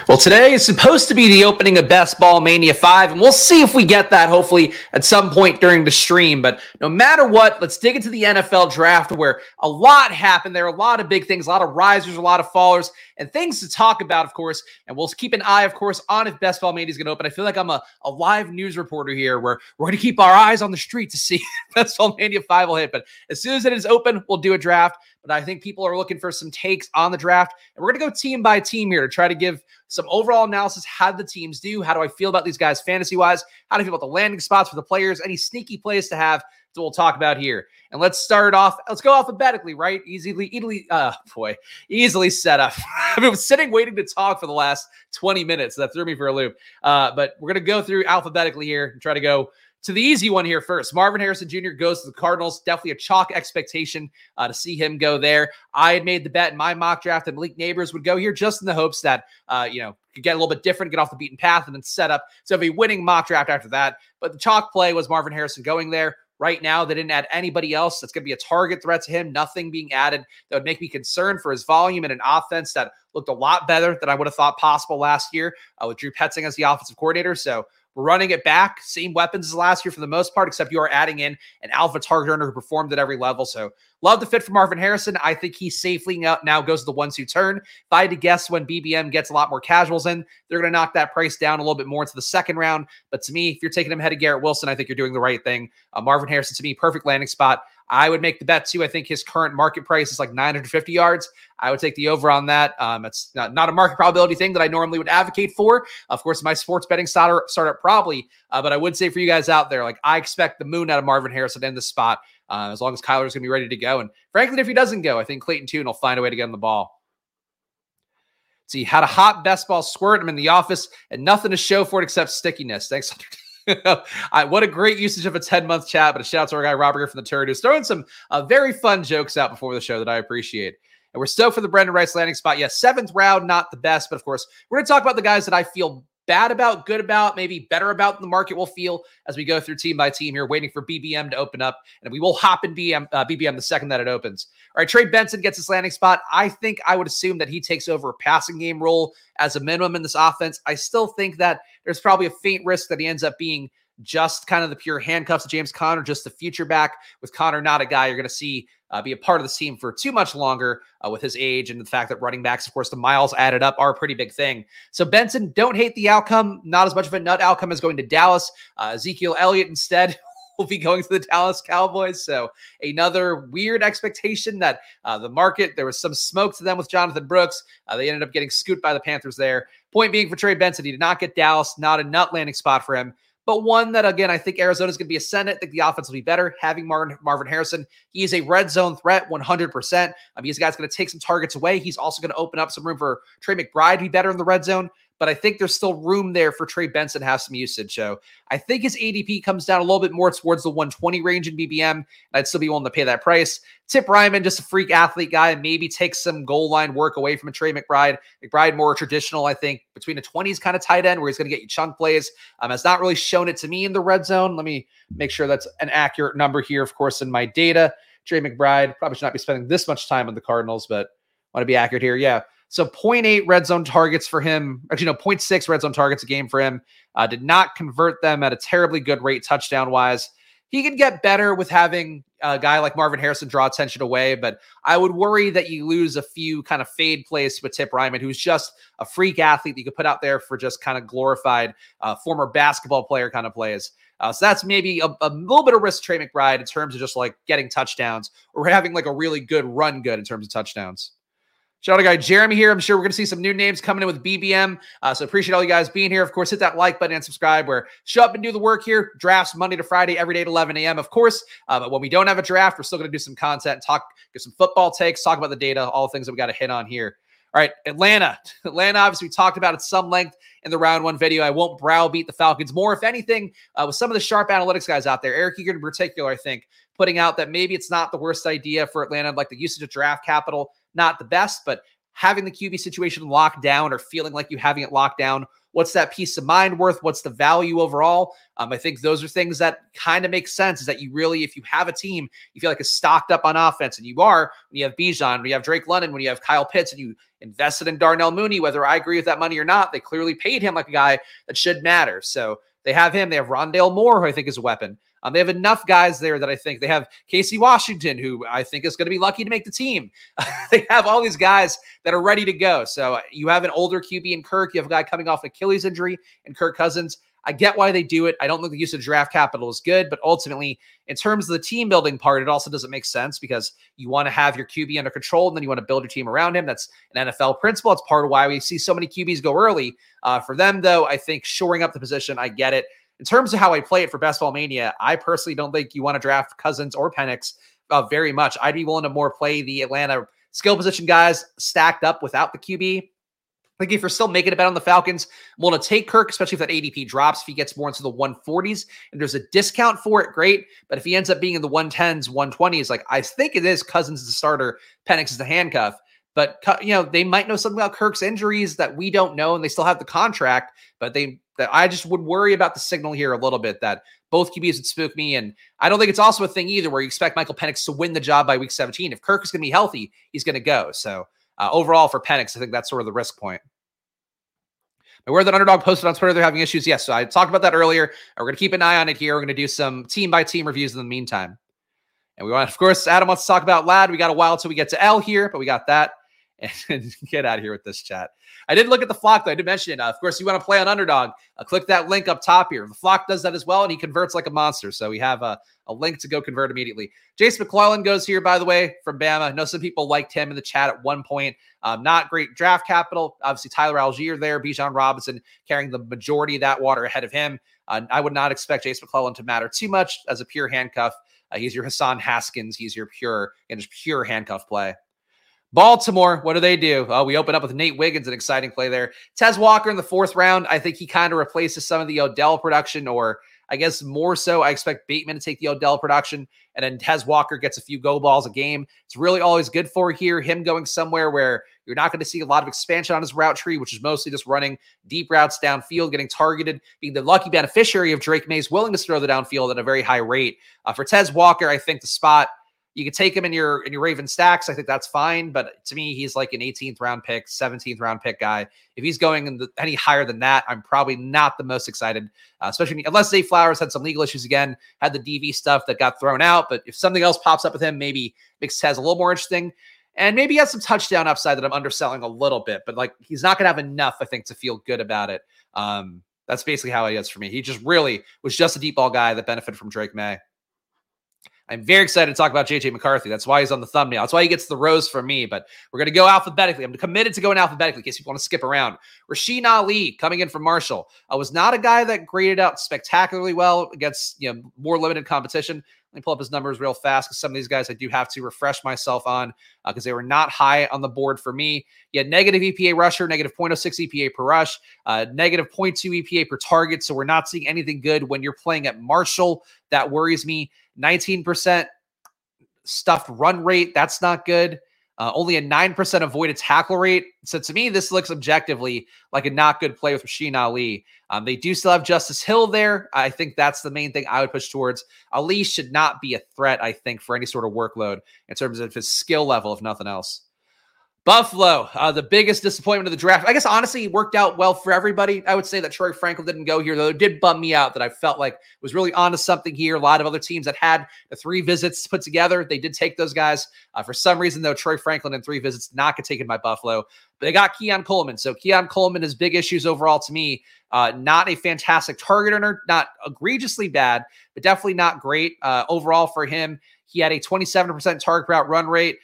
Well, today is supposed to be the opening of Best Ball Mania 5, and we'll see if we get that hopefully at some point during the stream. But no matter what, let's dig into the NFL draft where a lot happened. There are a lot of big things, a lot of risers, a lot of fallers, and things to talk about, of course. And we'll keep an eye, of course, on if Best Ball Mania is going to open. I feel like I'm a live news reporter here where we're going to keep our eyes on the street to see if Best Ball Mania 5 will hit. But as soon as it is open, we'll do a draft. But I think people are looking for some takes on the draft. And we're going to go team by team here to try to give some overall analysis. How did the teams do? How do I feel about these guys fantasy-wise? How do I feel about the landing spots for the players? Any sneaky plays to have? So we'll talk about here. And let's start off. Let's go alphabetically, right? Easily set up. I've been sitting waiting to talk for the last 20 minutes. So that threw me for a loop. But we're going to go through alphabetically here and try to go to the easy one here first. Marvin Harrison Jr. goes to the Cardinals. Definitely a chalk expectation to see him go there. I had made the bet in my mock draft that Malik Neighbors would go here just in the hopes that, could get a little bit different, get off the beaten path, and then set up to have a winning mock draft after that. But the chalk play was Marvin Harrison going there. Right now, they didn't add anybody else that's going to be a target threat to him. Nothing being added that would make me concerned for his volume in an offense that looked a lot better than I would have thought possible last year with Drew Petzing as the offensive coordinator. So we're running it back. Same weapons as last year for the most part, except you are adding in an alpha target earner who performed at every level. So love the fit for Marvin Harrison. I think he safely now goes to the 1-2 turn. If I had to guess when BBM gets a lot more casuals in, they're going to knock that price down a little bit more into the second round. But to me, if you're taking him ahead of Garrett Wilson, I think you're doing the right thing. Marvin Harrison, to me, perfect landing spot. I would make the bet too. I think his current market price is like 950 yards. I would take the over on that. It's not a market probability thing that I normally would advocate for. Of course, my sports betting startup probably, but I would say for you guys out there, like I expect the moon out of Marvin Harrison in this spot as long as Kyler's going to be ready to go. And frankly, if he doesn't go, I think Clayton Tune will find a way to get on the ball. So he had a hot best ball squirt. I'm in the office and nothing to show for it except stickiness. Thanks. What a great usage of a 10-month chat, but a shout out to our guy, Robert here from the Turd, who's throwing some very fun jokes out before the show that I appreciate. And we're stoked for the Brendan Rice landing spot. Yes, 7th round, not the best, but of course, we're going to talk about the guys that I feel bad about, good about, maybe better about the market will feel as we go through team by team here, waiting for BBM to open up. And we will hop in BBM the second that it opens. All right, Trey Benson gets his landing spot. I think I would assume that he takes over a passing game role as a minimum in this offense. I still think that there's probably a faint risk that he ends up being just kind of the pure handcuffs of James Conner, just the future back, with Conner not a guy you're going to see be a part of the team for too much longer with his age and the fact that running backs, of course, the miles added up are a pretty big thing. So Benson, don't hate the outcome. Not as much of a nut outcome as going to Dallas. Ezekiel Elliott instead will be going to the Dallas Cowboys. So another weird expectation that the market, there was some smoke to them with Jonathan Brooks. They ended up getting scooped by the Panthers there. Point being for Trey Benson, he did not get Dallas, not a nut landing spot for him. But one that, again, I think Arizona's going to be ascendant. I think the offense will be better. Having Marvin Harrison, he is a red zone threat, 100%. He's a guy's going to take some targets away. He's also going to open up some room for Trey McBride to be better in the red zone. But I think there's still room there for Trey Benson to have some usage. So I think his ADP comes down a little bit more towards the 120 range in BBM. And I'd still be willing to pay that price. Tip Ryman, just a freak athlete guy, maybe takes some goal line work away from a Trey McBride. McBride more traditional, I think, between a 20s kind of tight end where he's going to get you chunk plays. Has not really shown it to me in the red zone. Let me make sure that's an accurate number here, of course, in my data. Trey McBride probably should not be spending this much time on the Cardinals, but want to be accurate here. Yeah. So 0.8 red zone targets for him. Actually, no, 0.6 red zone targets a game for him. Did not convert them at a terribly good rate touchdown-wise. He could get better with having a guy like Marvin Harrison draw attention away, but I would worry that you lose a few kind of fade plays with Tip Ryman, who's just a freak athlete that you could put out there for just kind of glorified former basketball player kind of plays. So that's maybe a little bit of risk to Trey McBride in terms of just like getting touchdowns or having like a really good run good in terms of touchdowns. Shout out to guy Jeremy here. I'm sure we're going to see some new names coming in with BBM. So appreciate all you guys being here. Of course, hit that like button and subscribe. Where show up and do the work here. Drafts Monday to Friday, every day at 11 a.m. Of course, but when we don't have a draft, we're still going to do some content, get some football takes, talk about the data, all the things that we got to hit on here. All right, Atlanta. Obviously, we talked about it some length in the round one video. I won't browbeat the Falcons more. If anything, with some of the sharp analytics guys out there, Eric Eager in particular, I think, putting out that maybe it's not the worst idea for Atlanta, like the usage of draft capital, not the best, but having the QB situation locked down or feeling like you having it locked down What's that peace of mind worth? What's the value overall? I think those are things that kind of make sense, is that you really, if you have a team, you feel like it's stocked up on offense, and you are, when you have Bijan, when you have Drake London, when you have Kyle Pitts, and you invested in Darnell Mooney, whether I agree with that money or not, they clearly paid him like a guy that should matter. So they have him. They have Rondale Moore, who I think is a weapon. They have enough guys there that I think they have Casey Washington, who I think is going to be lucky to make the team. They have all these guys that are ready to go. So you have an older QB in Kirk. You have a guy coming off an Achilles injury in Kirk Cousins. I get why they do it. I don't think the use of draft capital is good, but ultimately, in terms of the team building part, it also doesn't make sense, because you want to have your QB under control, and then you want to build your team around him. That's an NFL principle. It's part of why we see so many QBs go early. For them, though, I think shoring up the position, I get it. In terms of how I play it for Best Ball Mania, I personally don't think you want to draft Cousins or Penix very much. I'd be willing to more play the Atlanta skill position guys stacked up without the QB. I think if you're still making a bet on the Falcons, I'm willing to take Kirk, especially if that ADP drops. If he gets more into the 140s and there's a discount for it, great. But if he ends up being in the 110s, 120s, like I think it is, Cousins is the starter, Penix is the handcuff. But, they might know something about Kirk's injuries that we don't know, and they still have the contract. But I just would worry about the signal here a little bit, that both QBs would spook me. And I don't think it's also a thing either where you expect Michael Penix to win the job by week 17. If Kirk is going to be healthy, he's going to go. So overall for Penix, I think that's sort of the risk point. Where that Underdog posted on Twitter, they're having issues. Yes, so I talked about that earlier. We're going to keep an eye on it here. We're going to do some team-by-team reviews in the meantime. And we want, of course, Adam wants to talk about Lad. We got a while till we get to L here, but we got that. And get out of here with this chat. I did look at the Flock, though. I did mention it. Of course, you want to play on Underdog. Click that link up top here. The Flock does that as well, and he converts like a monster. So we have a link to go convert immediately. Jace McClellan goes here, by the way, from Bama. I know some people liked him in the chat at one point. Not great draft capital. Obviously, Tyler Algier there, Bijan Robinson carrying the majority of that water ahead of him. I would not expect Jace McClellan to matter too much as a pure handcuff. He's your Hassan Haskins. He's your pure handcuff play. Baltimore, what do? We open up with Nate Wiggins, an exciting play there. Tez Walker in the 4th round. I think he kind of replaces some of the Odell production, or I guess more so, I expect Bateman to take the Odell production, and then Tez Walker gets a few go balls a game. It's really always good for here, him going somewhere where you're not going to see a lot of expansion on his route tree, which is mostly just running deep routes downfield, getting targeted, being the lucky beneficiary of Drake May's willingness to throw the downfield at a very high rate. For Tez Walker, I think the spot, you could take him in your Raven stacks. I think that's fine. But to me, he's like an 18th round pick, 17th round pick guy. If he's going any higher than that, I'm probably not the most excited, especially unless Zay Flowers had some legal issues again, had the DV stuff that got thrown out. But if something else pops up with him, maybe makes Tez a little more interesting. And maybe he has some touchdown upside that I'm underselling a little bit. But like, he's not going to have enough, I think, to feel good about it. That's basically how he is for me. He just really was just a deep ball guy that benefited from Drake May. I'm very excited to talk about J.J. McCarthy. That's why he's on the thumbnail. That's why he gets the rose from me. But we're going to go alphabetically. I'm committed to going alphabetically in case people want to skip around. Rasheen Ali coming in from Marshall. Was not a guy that graded out spectacularly well against more limited competition. Let me pull up his numbers real fast, because some of these guys I do have to refresh myself on because they were not high on the board for me. He had negative EPA rusher, negative 0.06 EPA per rush, negative 0.2 EPA per target. So we're not seeing anything good when you're playing at Marshall. That worries me. 19% stuffed run rate. That's not good. Only a 9% avoided tackle rate. So to me, this looks objectively like a not good play with Rasheen Ali. They do still have Justice Hill there. I think that's the main thing I would push towards. Ali should not be a threat, I think, for any sort of workload in terms of his skill level, if nothing else. Buffalo, the biggest disappointment of the draft. I guess, honestly, it worked out well for everybody. I would say that Troy Franklin didn't go here, though. It did bum me out that I felt like was really onto something here. A lot of other teams that had the 3 visits put together, they did take those guys. For some reason, though, Troy Franklin in 3 visits did not get taken by Buffalo. But they got Keon Coleman. So Keon Coleman has big issues overall to me. Not a fantastic target earner, not egregiously bad, but definitely not great overall for him. He had a 27% target route run rate,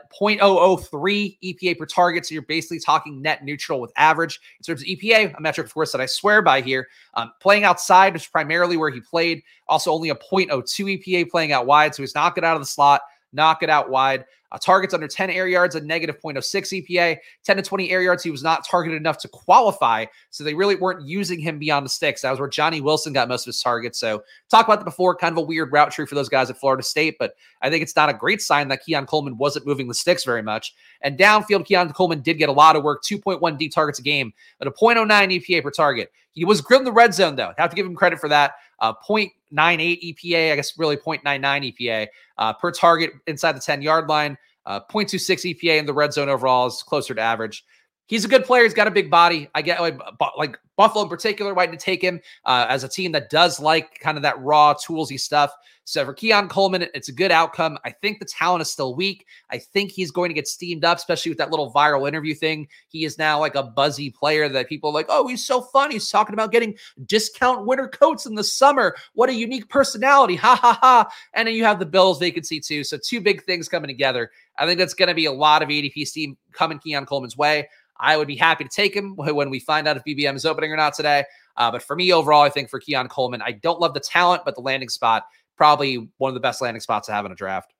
0.003 EPA per target. So you're basically talking net neutral with average. In terms of EPA, a metric, of course, that I swear by here. Playing outside, which is primarily where he played. Also only a 0.02 EPA playing out wide. So he's not good out of the slot, not good out wide. Targets under 10 air yards, a negative 0.06 EPA. 10 to 20 air yards, he was not targeted enough to qualify, so they really weren't using him beyond the sticks. That was where Johnny Wilson got most of his targets. So talked about that before, kind of a weird route tree for those guys at Florida State, but I think it's not a great sign that Keon Coleman wasn't moving the sticks very much. And downfield, Keon Coleman did get a lot of work, 2.1 deep targets a game, but a 0.09 EPA per target. He was grilled in the red zone, though. Have to give him credit for that. 0.98 EPA, I guess really 0.99 EPA per target inside the 10-yard line. 0.26 EPA in the red zone overall is closer to average. He's a good player. He's got a big body. I get like Buffalo in particular, why to take him as a team that does like kind of that raw toolsy stuff. So for Keon Coleman, it's a good outcome. I think the talent is still weak. I think he's going to get steamed up, especially with that little viral interview thing. He is now like a buzzy player that people are like, oh, he's so fun. He's talking about getting discount winter coats in the summer. What a unique personality. Ha, ha, ha. And then you have the Bills vacancy too. So two big things coming together. I think that's going to be a lot of ADP steam coming Keon Coleman's way. I would be happy to take him when we find out if BBM is opening or not today. But for me overall, I think for Keon Coleman, I don't love the talent, but the landing spot, probably one of the best landing spots to have in a draft.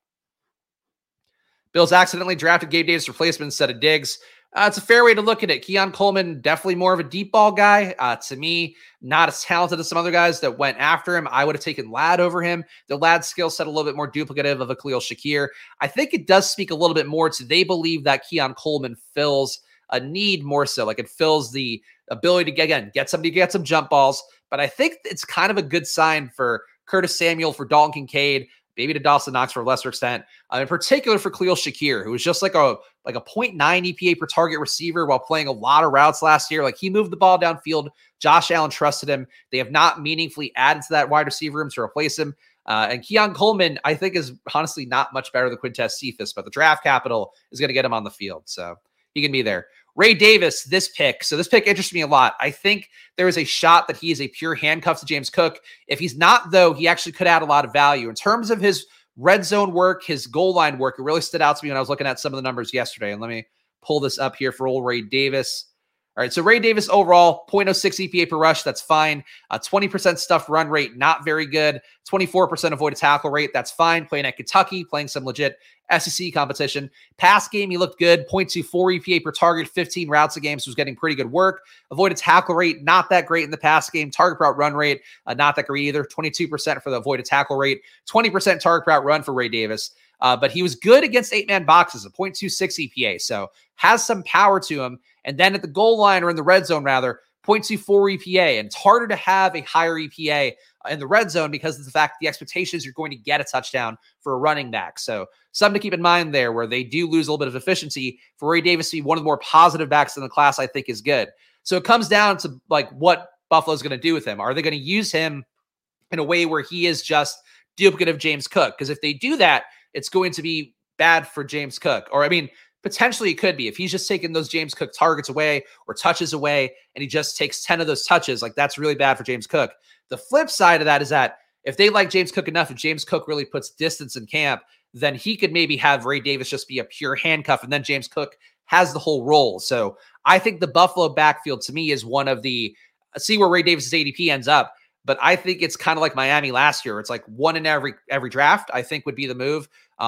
Bills accidentally drafted Gabe Davis replacement instead of Diggs. It's a fair way to look at it. Keon Coleman, definitely more of a deep ball guy. To me, not as talented as some other guys that went after him. I would have taken Ladd over him. The Ladd skill set a little bit more duplicative of a Khalil Shakir. I think it does speak a little bit more to they believe that Keon Coleman fills a need more so. Like it fills the ability to, get somebody to get some jump balls. But I think it's kind of a good sign for Curtis Samuel, for Dalton Kincaid, maybe to Dawson Knox for a lesser extent, in particular for Khalil Shakir, who was just like a 0.9 EPA per target receiver while playing a lot of routes last year. Like he moved the ball downfield. Josh Allen trusted him. They have not meaningfully added to that wide receiver room to replace him. And Keon Coleman, I think, is honestly not much better than Quintez Cephas, but the draft capital is going to get him on the field. So he can be there. Ray Davis, this pick. So this pick interests me a lot. I think there is a shot that he is a pure handcuff to James Cook. If he's not, though, he actually could add a lot of value. In terms of his red zone work, his goal line work, it really stood out to me when I was looking at some of the numbers yesterday. And let me pull this up here for old Ray Davis. All right, so Ray Davis overall, 0.06 EPA per rush, that's fine. 20% stuffed run rate, not very good. 24% avoided tackle rate, that's fine. Playing at Kentucky, playing some legit SEC competition. Pass game, he looked good. 0.24 EPA per target, 15 routes a game, so was getting pretty good work. Avoided tackle rate, not that great in the pass game. Target route run rate, not that great either. 22% for the avoided tackle rate. 20% target route run for Ray Davis. But he was good against 8-man boxes, a 0.26 EPA, so has some power to him. And then at the goal line, or in the red zone rather, 0.24 EPA. And it's harder to have a higher EPA in the red zone because of the fact the expectations you're going to get a touchdown for a running back. So something to keep in mind there, where they do lose a little bit of efficiency. For Ray Davis to be one of the more positive backs in the class, I think is good. So it comes down to like what Buffalo's going to do with him. Are they going to use him in a way where he is just duplicative James Cook? Because if they do that, it's going to be bad for James Cook. Or, I mean, potentially it could be. If he's just taking those James Cook targets away or touches away, and he just takes 10 of those touches, like that's really bad for James Cook. The flip side of that is that if they like James Cook enough, if James Cook really puts distance in camp, then he could maybe have Ray Davis just be a pure handcuff, and then James Cook has the whole role. So I think the Buffalo backfield to me is one of the, see where Ray Davis's ADP ends up. But I think it's kind of like Miami last year. It's like one in every draft, I think, would be the move.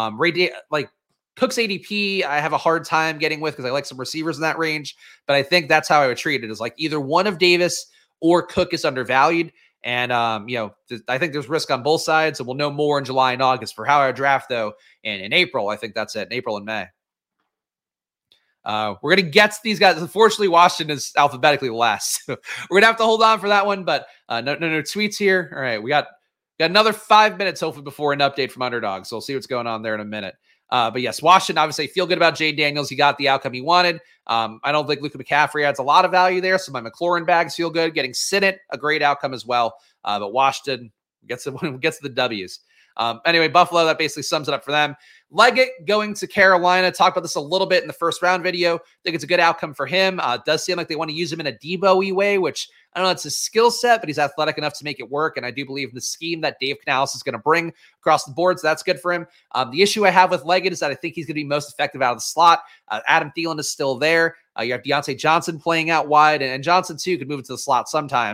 Cook's ADP, I have a hard time getting with because I like some receivers in that range. But I think that's how I would treat it, is like either one of Davis or Cook is undervalued. And, I think there's risk on both sides. And we'll know more in July and August. For how I draft, though, and in April, I think that's it. In April and May. We're going to get to these guys. Unfortunately, Washington is alphabetically last. So we're going to have to hold on for that one, but no tweets here. All right, we got another 5 minutes, hopefully, before an update from Underdog. So we'll see what's going on there in a minute. But yes, Washington, obviously, feel good about Jay Daniels. He got the outcome he wanted. I don't think Luka McCaffrey adds a lot of value there, so my McLaurin bags feel good. Getting Sinnott, a great outcome as well. But Washington gets the W's. Anyway, Buffalo, that basically sums it up for them. Leggett going to Carolina. Talked about this a little bit in the first round video. I think it's a good outcome for him. It does seem like they want to use him in a Debo-y way, which I don't know, it's his skill set, but he's athletic enough to make it work. And I do believe in the scheme that Dave Canales is going to bring across the board. So that's good for him. The issue I have with Leggett is that I think he's going to be most effective out of the slot. Adam Thielen is still there. You have Deontay Johnson playing out wide, and Johnson too could move into the slot sometimes.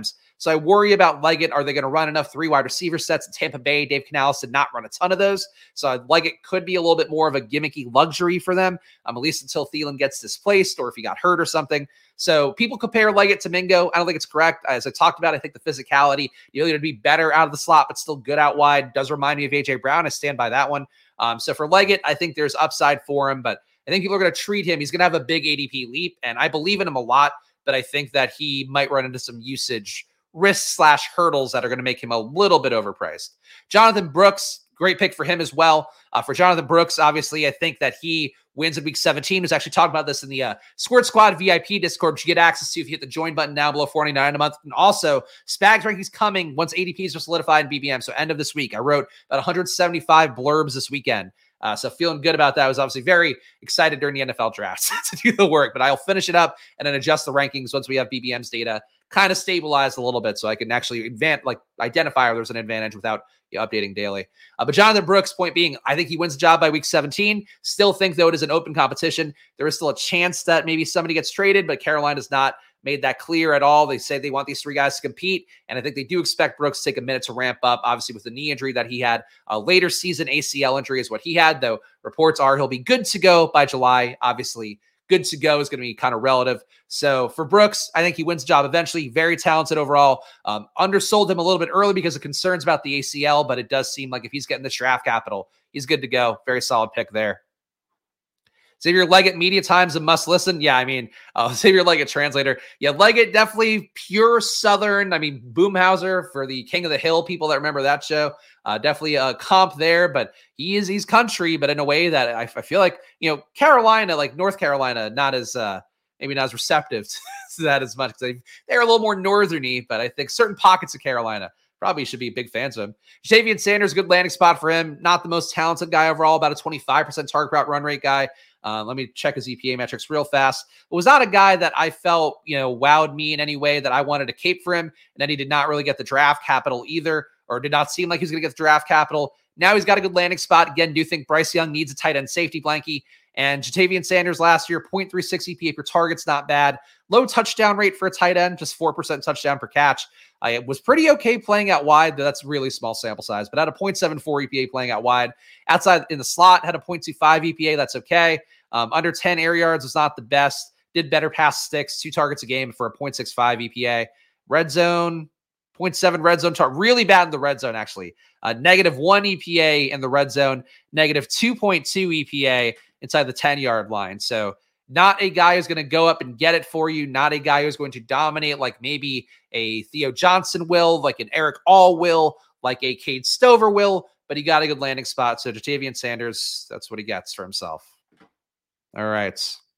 So I worry about Leggett. Are they going to run enough 3 wide receiver sets in Tampa Bay? Dave Canales did not run a ton of those. So Leggett could be a little bit more of a gimmicky luxury for them, at least until Thielen gets displaced or if he got hurt or something. So people compare Leggett to Mingo. I don't think it's correct. As I talked about, I think the physicality, the ability to be better out of the slot, but still good out wide, does remind me of A.J. Brown. I stand by that one. So for Leggett, I think there's upside for him, but I think people are going to treat him. He's going to have a big ADP leap, and I believe in him a lot, but I think that he might run into some usage risks / hurdles that are going to make him a little bit overpriced. Jonathan Brooks, great pick for him as well. For Jonathan Brooks, obviously, I think that he wins in week 17. He was actually talking about this in the Squirt Squad VIP Discord, which you get access to if you hit the join button down below, $49 a month. And also, Spags rankings coming once ADPs are solidified in BBM. So end of this week, I wrote about 175 blurbs this weekend. So feeling good about that. I was obviously very excited during the NFL draft to do the work, but I'll finish it up and then adjust the rankings once we have BBM's data kind of stabilized a little bit so I can actually identify if there's an advantage without updating daily. But Jonathan Brooks, point being, I think he wins the job by week 17. Still think, though, it is an open competition. There is still a chance that maybe somebody gets traded, but Carolina's not made that clear at all. They say they want these 3 guys to compete, and I think they do expect Brooks to take a minute to ramp up. Obviously, with the knee injury that he had, a later season ACL injury is what he had, though reports are he'll be good to go by July. Obviously, good to go is going to be kind of relative. So for Brooks, I think he wins the job eventually. Very talented overall. Undersold him a little bit early because of concerns about the ACL, but it does seem like if he's getting this draft capital, he's good to go. Very solid pick there. Xavier Leggett, media times a must listen. Yeah, I mean, Xavier Leggett translator. Yeah, Leggett definitely pure Southern. I mean, Boomhauser for the King of the Hill people that remember that show. Definitely a comp there, but he's country, but in a way that I feel like, Carolina, like North Carolina, not as maybe not as receptive to that as much because they're a little more northerny, but I think certain pockets of Carolina probably should be big fans of him. Ja'Tavion Sanders, good landing spot for him. Not the most talented guy overall, about a 25% target route run rate guy. Let me check his EPA metrics real fast. It was not a guy that I felt, wowed me in any way that I wanted to cape for him. And then he did not really get the draft capital either, or did not seem like he was going to get the draft capital. Now he's got a good landing spot. Again, do think Bryce Young needs a tight end safety blankie. And Ja'Tavion Sanders last year, 0.36 EPA per target's not bad. Low touchdown rate for a tight end, just 4% touchdown per catch. I was pretty okay playing out wide. That's really small sample size, but had a 0.74 EPA playing out wide. Outside in the slot, had a 0.25 EPA. That's okay. Under 10 air yards was not the best. Did better pass sticks, 2 targets a game for a 0.65 EPA. Red zone, 0.7 red zone. Really bad in the red zone, actually. -1 EPA in the red zone. -2.2 EPA inside the 10-yard line. So not a guy who's going to go up and get it for you. Not a guy who's going to dominate like maybe a Theo Johnson will, like an Eric All will, like a Cade Stover will, but he got a good landing spot. So Ja'Tavion Sanders, that's what he gets for himself. All right.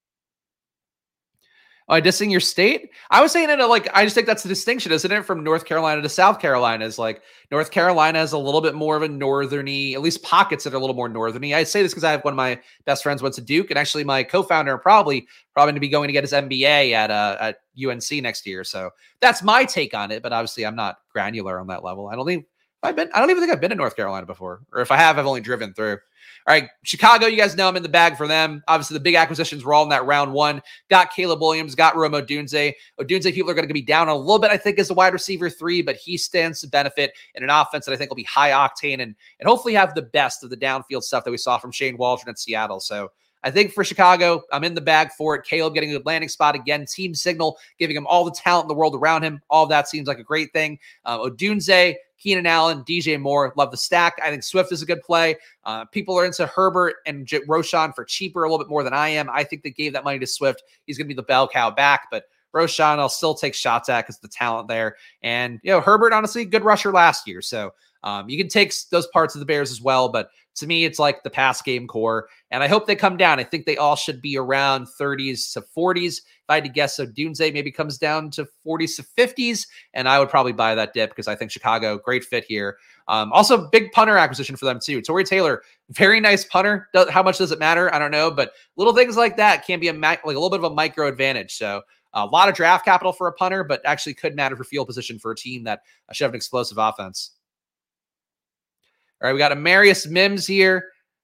Oh, dissing your state? I was saying it I just think that's the distinction, isn't it? From North Carolina to South Carolina is like North Carolina is a little bit more of a northerny, at least pockets that are a little more northerny. I say this because I have one of my best friends went to Duke, and actually my co-founder probably going to be going to get his MBA at UNC next year. So that's my take on it. But obviously, I'm not granular on that level. I don't even think I've been to North Carolina before, or if I have, I've only driven through. All right, Chicago, you guys know I'm in the bag for them. Obviously, the big acquisitions were all in that round 1. Got Caleb Williams, got Rome Odunze. Odunze, people are going to be down a little bit, I think, as a wide receiver 3, but he stands to benefit in an offense that I think will be high octane and hopefully have the best of the downfield stuff that we saw from Shane Waldron at Seattle. So I think for Chicago, I'm in the bag for it. Caleb getting a good landing spot again, team signal, giving him all the talent in the world around him. All of that seems like a great thing. Odunze, Keenan Allen, DJ Moore, love the stack. I think Swift is a good play. People are into Herbert and Roschon for cheaper a little bit more than I am. I think they gave that money to Swift. He's going to be the bell cow back, but Roschon I'll still take shots at because of the talent there. And, Herbert, honestly, good rusher last year. So you can take those parts of the Bears as well, but to me, it's like the pass game core, and I hope they come down. I think they all should be around 30s to 40s. If I had to guess, so Dunze maybe comes down to 40s to 50s, and I would probably buy that dip because I think Chicago, great fit here. Also, big punter acquisition for them too. Torrey Taylor, very nice punter. How much does it matter? I don't know, but little things like that can be a little bit of a micro advantage. So a lot of draft capital for a punter, but actually could matter for field position for a team that should have an explosive offense. All right, we got Amarius Mims here.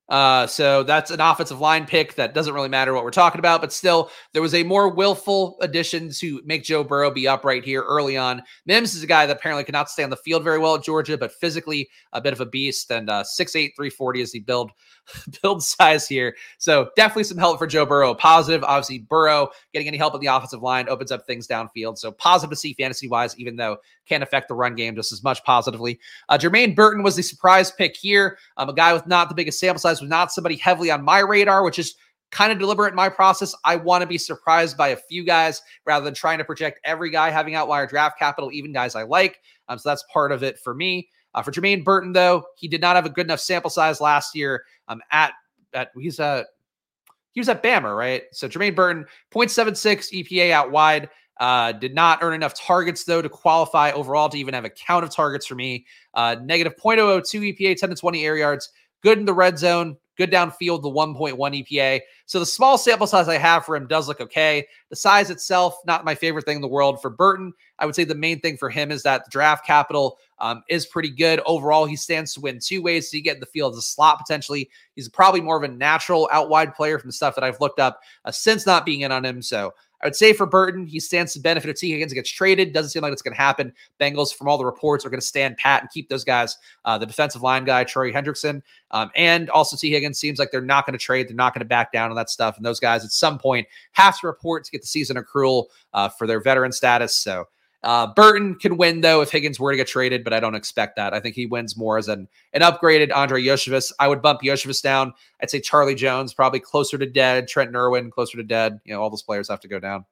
So that's an offensive line pick that doesn't really matter what we're talking about, but still, there was a more willful addition to make Joe Burrow be upright here early on. Mims is a guy that apparently cannot stay on the field very well at Georgia, but physically a bit of a beast, and 6'8", 340 is the build size here. So definitely some help for Joe Burrow. Positive, obviously Burrow getting any help on the offensive line opens up things downfield. So positive to see fantasy-wise, even though can't affect the run game just as much positively. Jermaine Burton was the surprise pick here. A guy with not the biggest sample size, was not somebody heavily on my radar, which is kind of deliberate in my process. I want to be surprised by a few guys rather than trying to project every guy having outlier draft capital, even guys I like. So that's part of it for me. For Jermaine Burton, though, he did not have a good enough sample size last year. He was at Bama, right? So Jermaine Burton, 0.76 EPA out wide. Did not earn enough targets, though, to qualify overall to even have a count of targets for me. Negative 0.002 EPA, 10 to 20 air yards. Good in the red zone, good downfield, the 1.1 EPA. So the small sample size I have for him does look okay. The size itself, not my favorite thing in the world. For Burton, I would say the main thing for him is that the draft capital is pretty good. Overall, he stands to win two ways. So you get in the field as a slot potentially. He's probably more of a natural out wide player from the stuff that I've looked up since not being in on him. So I would say for Burton, he stands to benefit if T. Higgins gets traded. Doesn't seem like it's going to happen. Bengals, from all the reports, are going to stand pat and keep those guys. The defensive line guy, Troy Hendrickson, and also T. Higgins seems like they're not going to trade. They're not going to back down on that stuff. And those guys at some point have to report to get the season accrual for their veteran status. So Burton can win, though, if Higgins were to get traded, but I don't expect that. I think he wins more as an upgraded Andre Yoshevich. I would bump Yoshevich down. I'd say Charlie Jones, probably closer to dead. Trent Irwin, closer to dead. All those players have to go down.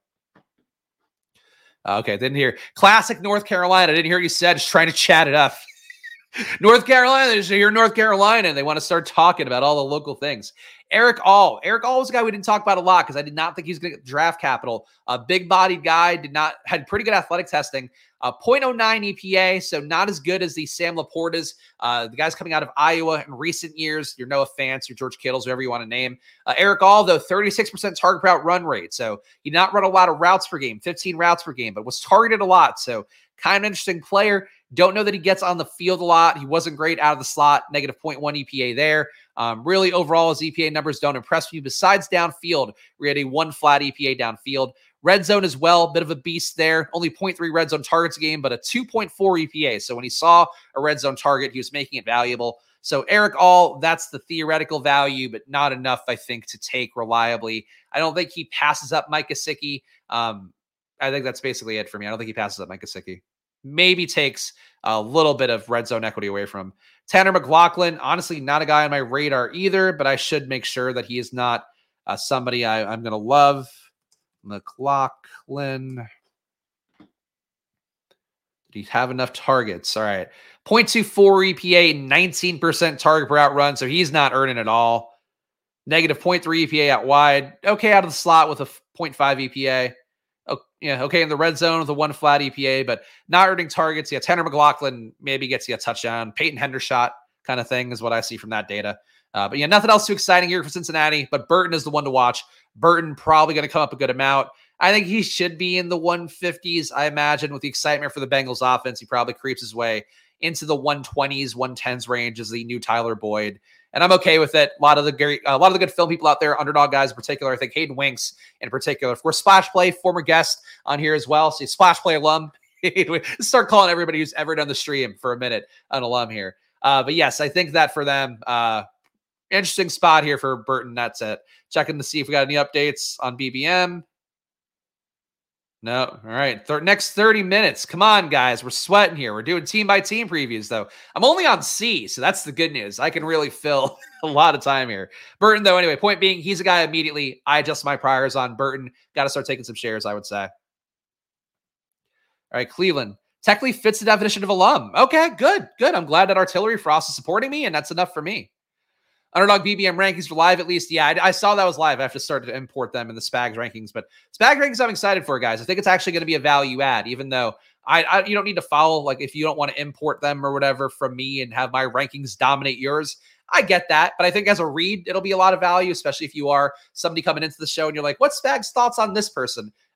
Okay, didn't hear. Classic North Carolina. I didn't hear what you said. Just trying to chat it up. North Carolina, they hear North Carolina, and they want to start talking about all the local things. Eric All. Eric All was a guy we didn't talk about a lot because I did not think he was going to get draft capital. A big-bodied guy, had pretty good athletic testing. 0.09 EPA, so not as good as the Sam Laportas. The guys coming out of Iowa in recent years, your Noah Fant, your George Kittles, whoever you want to name. Eric All, though, 36% target route run rate. So he did not run a lot of routes per game, 15 routes per game, but was targeted a lot. So kind of interesting player. Don't know that he gets on the field a lot. He wasn't great out of the slot, negative 0.1 EPA there. Really, overall, his EPA numbers don't impress me. Besides downfield, we had a 1 flat EPA downfield. Red zone as well, bit of a beast there. Only 0.3 red zone targets a game, but a 2.4 EPA. So when he saw a red zone target, he was making it valuable. So Eric All, that's the theoretical value, but not enough, I think, to take reliably. I don't think he passes up Mike Gesicki. I think that's basically it for me. I don't think he passes up Mike Gesicki. Maybe takes a little bit of red zone equity away from him. Tanner McLaughlin, honestly, not a guy on my radar either, but I should make sure that he is not somebody I'm going to love. McLaughlin. Did he have enough targets? All right. 0.24 EPA, 19% target per out run, so he's not earning at all. Negative 0.3 EPA out wide. Okay out of the slot with a 0.5 EPA. Okay in the red zone with a 1 flat EPA, but not earning targets. Yeah, Tanner McLaughlin maybe gets you a touchdown. Peyton Hendershot kind of thing is what I see from that data. But yeah, nothing else too exciting here for Cincinnati, but Burton is the one to watch. Burton probably going to come up a good amount. I think he should be in the 150s, I imagine, with the excitement for the Bengals offense. He probably creeps his way into the 120s, 110s range as the new Tyler Boyd. And I'm okay with it. A lot of the good film people out there, underdog guys in particular. I think Hayden Winks in particular. Of course, Splash Play, former guest on here as well. So Splash Play alum. Start calling everybody who's ever done the stream for a minute an alum here. But yes, I think that for them, interesting spot here for Burton. That's it. Checking to see if we got any updates on BBM. No. All right. Next 30 minutes. Come on, guys. We're sweating here. We're doing team by team previews, though. I'm only on C, so that's the good news. I can really fill a lot of time here. Burton, though, anyway, point being, he's a guy immediately I adjust my priors on. Burton. Got to start taking some shares, I would say. All right, Cleveland. Technically fits the definition of alum. Okay, good. I'm glad that Artillery Frost is supporting me, and that's enough for me. Underdog BBM rankings for live, at least. Yeah, I saw that was live. I have to start to import them in the Spags rankings. But Spags rankings I'm excited for, guys. I think it's actually going to be a value add, even though you don't need to follow, like, if you don't want to import them or whatever from me and have my rankings dominate yours. I get that. But I think as a read, it'll be a lot of value, especially if you are somebody coming into the show and you're like, what's Spags' thoughts on this person?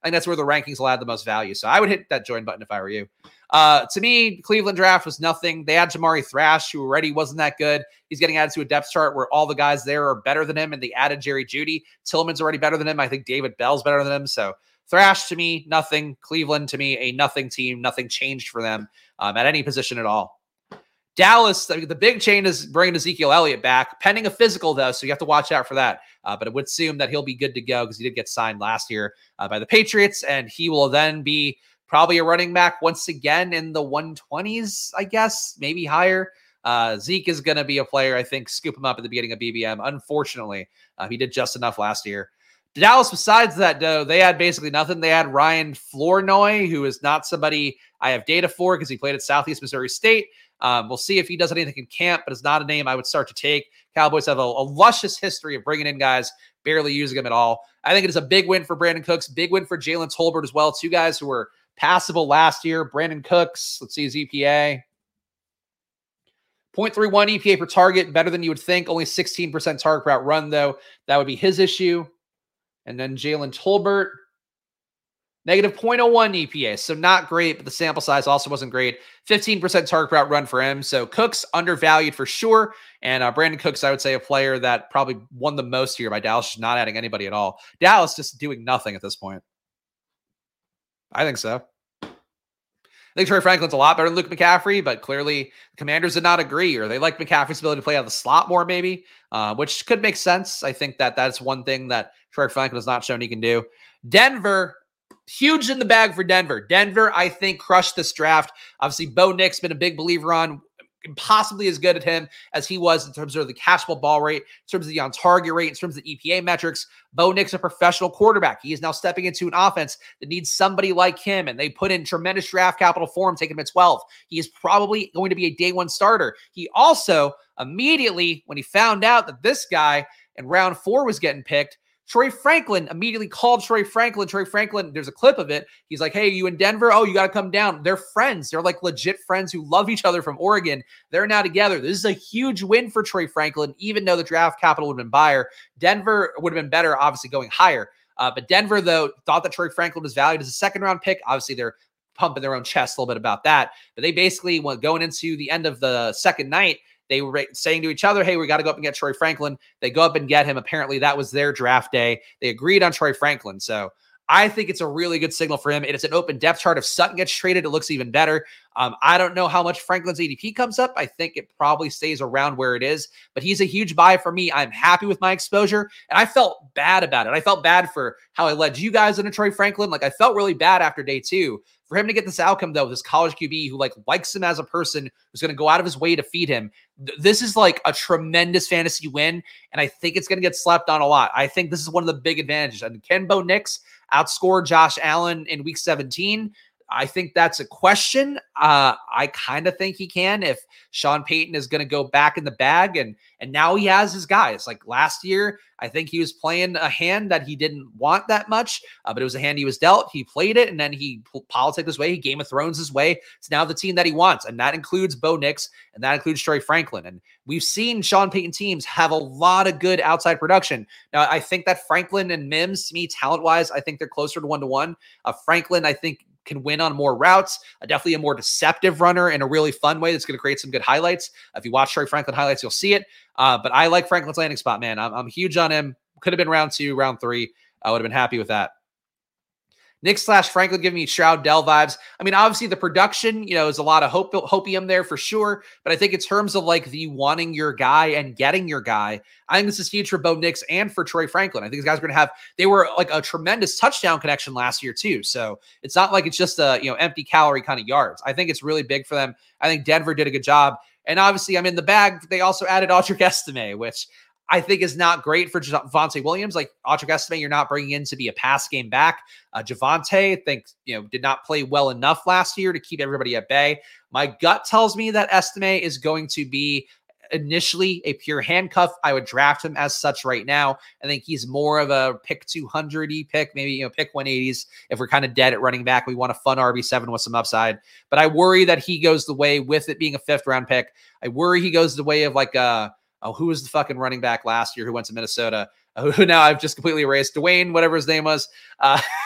I think that's where the rankings will add the most value. So I would hit that join button if I were you. To me, Cleveland draft was nothing. They had Jamari Thrash, who already wasn't that good. He's getting added to a depth chart where all the guys there are better than him, and they added Jerry Jeudy. Tillman's already better than him. I think David Bell's better than him. So Thrash to me, nothing. Cleveland to me, a nothing team. Nothing changed for them at any position at all. Dallas, the big change is bringing Ezekiel Elliott back, pending a physical, though, so you have to watch out for that. But it would assume that he'll be good to go because he did get signed last year by the Patriots, and he will then be probably a running back once again in the 120s, I guess, maybe higher. Zeke is going to be a player, I think, scoop him up at the beginning of BBM. Unfortunately, he did just enough last year. Dallas, besides that, though, they had basically nothing. They had Ryan Flournoy, who is not somebody I have data for because he played at Southeast Missouri State. We'll see if he does anything in camp, but it's not a name I would start to take. Cowboys have a luscious history of bringing in guys, barely using them at all. I think it is a big win for Brandon Cooks, big win for Jalen Tolbert as well. Two guys who were passable last year. Brandon Cooks, let's see his EPA. 0.31 EPA per target, better than you would think. Only 16% target per route run, though. That would be his issue. And then Jalen Tolbert, negative 0.01 EPA. So not great, but the sample size also wasn't great. 15% target per route run for him. So Cooks undervalued for sure. And Brandon Cooks, I would say, a player that probably won the most here by Dallas, just not adding anybody at all. Dallas just doing nothing at this point. I think so. I think Troy Franklin's a lot better than Luke McCaffrey, but clearly the Commanders did not agree, or they like McCaffrey's ability to play out of the slot more, maybe, which could make sense. I think that that's one thing that Troy Franklin has not shown he can do. Denver, huge in the bag for Denver. Denver, I think, crushed this draft. Obviously, Bo Nix been a big believer on, possibly as good at him as he was in terms of the catchable ball rate, in terms of the on-target rate, in terms of the EPA metrics. Bo Nix, a professional quarterback. He is now stepping into an offense that needs somebody like him, and they put in tremendous draft capital for him, taking him at 12. He is probably going to be a day one starter. He also, immediately, when he found out that this guy in round 4 was getting picked, Troy Franklin immediately called Troy Franklin. Troy Franklin, there's a clip of it. He's like, hey, you in Denver? Oh, you got to come down. They're friends. They're like legit friends who love each other from Oregon. They're now together. This is a huge win for Troy Franklin, even though the draft capital would have been higher. Denver would have been better, obviously, going higher. But Denver, though, thought that Troy Franklin was valued as a second-round pick. Obviously, they're pumping their own chest a little bit about that. But they basically, going into the end of the second night, they were saying to each other, hey, we got to go up and get Troy Franklin. They go up and get him. Apparently, that was their draft day. They agreed on Troy Franklin. So I think it's a really good signal for him. It is an open depth chart. If Sutton gets traded, it looks even better. I don't know how much Franklin's ADP comes up. I think it probably stays around where it is, but he's a huge buy for me. I'm happy with my exposure, and I felt bad about it. I felt bad for how I led you guys into Troy Franklin. Like, I felt really bad after day 2. For him to get this outcome, though, this college QB who likes him as a person, who's going to go out of his way to feed him, this is like a tremendous fantasy win, and I think it's going to get slept on a lot. I think this is one of the big advantages. And can Bo Nix outscore Josh Allen in week 17? I think that's a question. I kind of think he can if Sean Payton is going to go back in the bag, and now he has his guys. Like last year, I think he was playing a hand that he didn't want that much, but it was a hand he was dealt. He played it, and then he politicked his way. He Game of Thrones his way. It's now the team that he wants, and that includes Bo Nix, and that includes Troy Franklin. And we've seen Sean Payton teams have a lot of good outside production. Now, I think that Franklin and Mims, to me, talent-wise, I think they're closer to 1-to-1. Franklin, I think, can win on more routes, definitely a more deceptive runner in a really fun way that's going to create some good highlights. If you watch Troy Franklin highlights, you'll see it. But I like Franklin's landing spot, man. I'm huge on him. Could have been round 2, round 3. I would have been happy with that. Nick/Franklin giving me Stroud Dell vibes. I mean, obviously the production, is a lot of hopium there for sure. But I think in terms of like the wanting your guy and getting your guy, I think this is huge for Bo Nix and for Troy Franklin. I think these guys are going to they were like a tremendous touchdown connection last year too. So it's not like it's just a, empty calorie kind of yards. I think it's really big for them. I think Denver did a good job. And obviously I'm in the bag. They also added Audric Estime, which I think is not great for Javonte Williams. Like Audric Estime, you're not bringing in to be a pass game back. Javonte, I think, did not play well enough last year to keep everybody at bay. My gut tells me that Estime is going to be initially a pure handcuff. I would draft him as such right now. I think he's more of a pick 200-y pick, maybe, pick 180s. If we're kind of dead at running back, we want a fun RB7 with some upside. But I worry that he goes the way, with it being a 5th round pick, I worry he goes the way of like who was the fucking running back last year who went to Minnesota? Who now I've just completely erased. Dwayne, whatever his name was.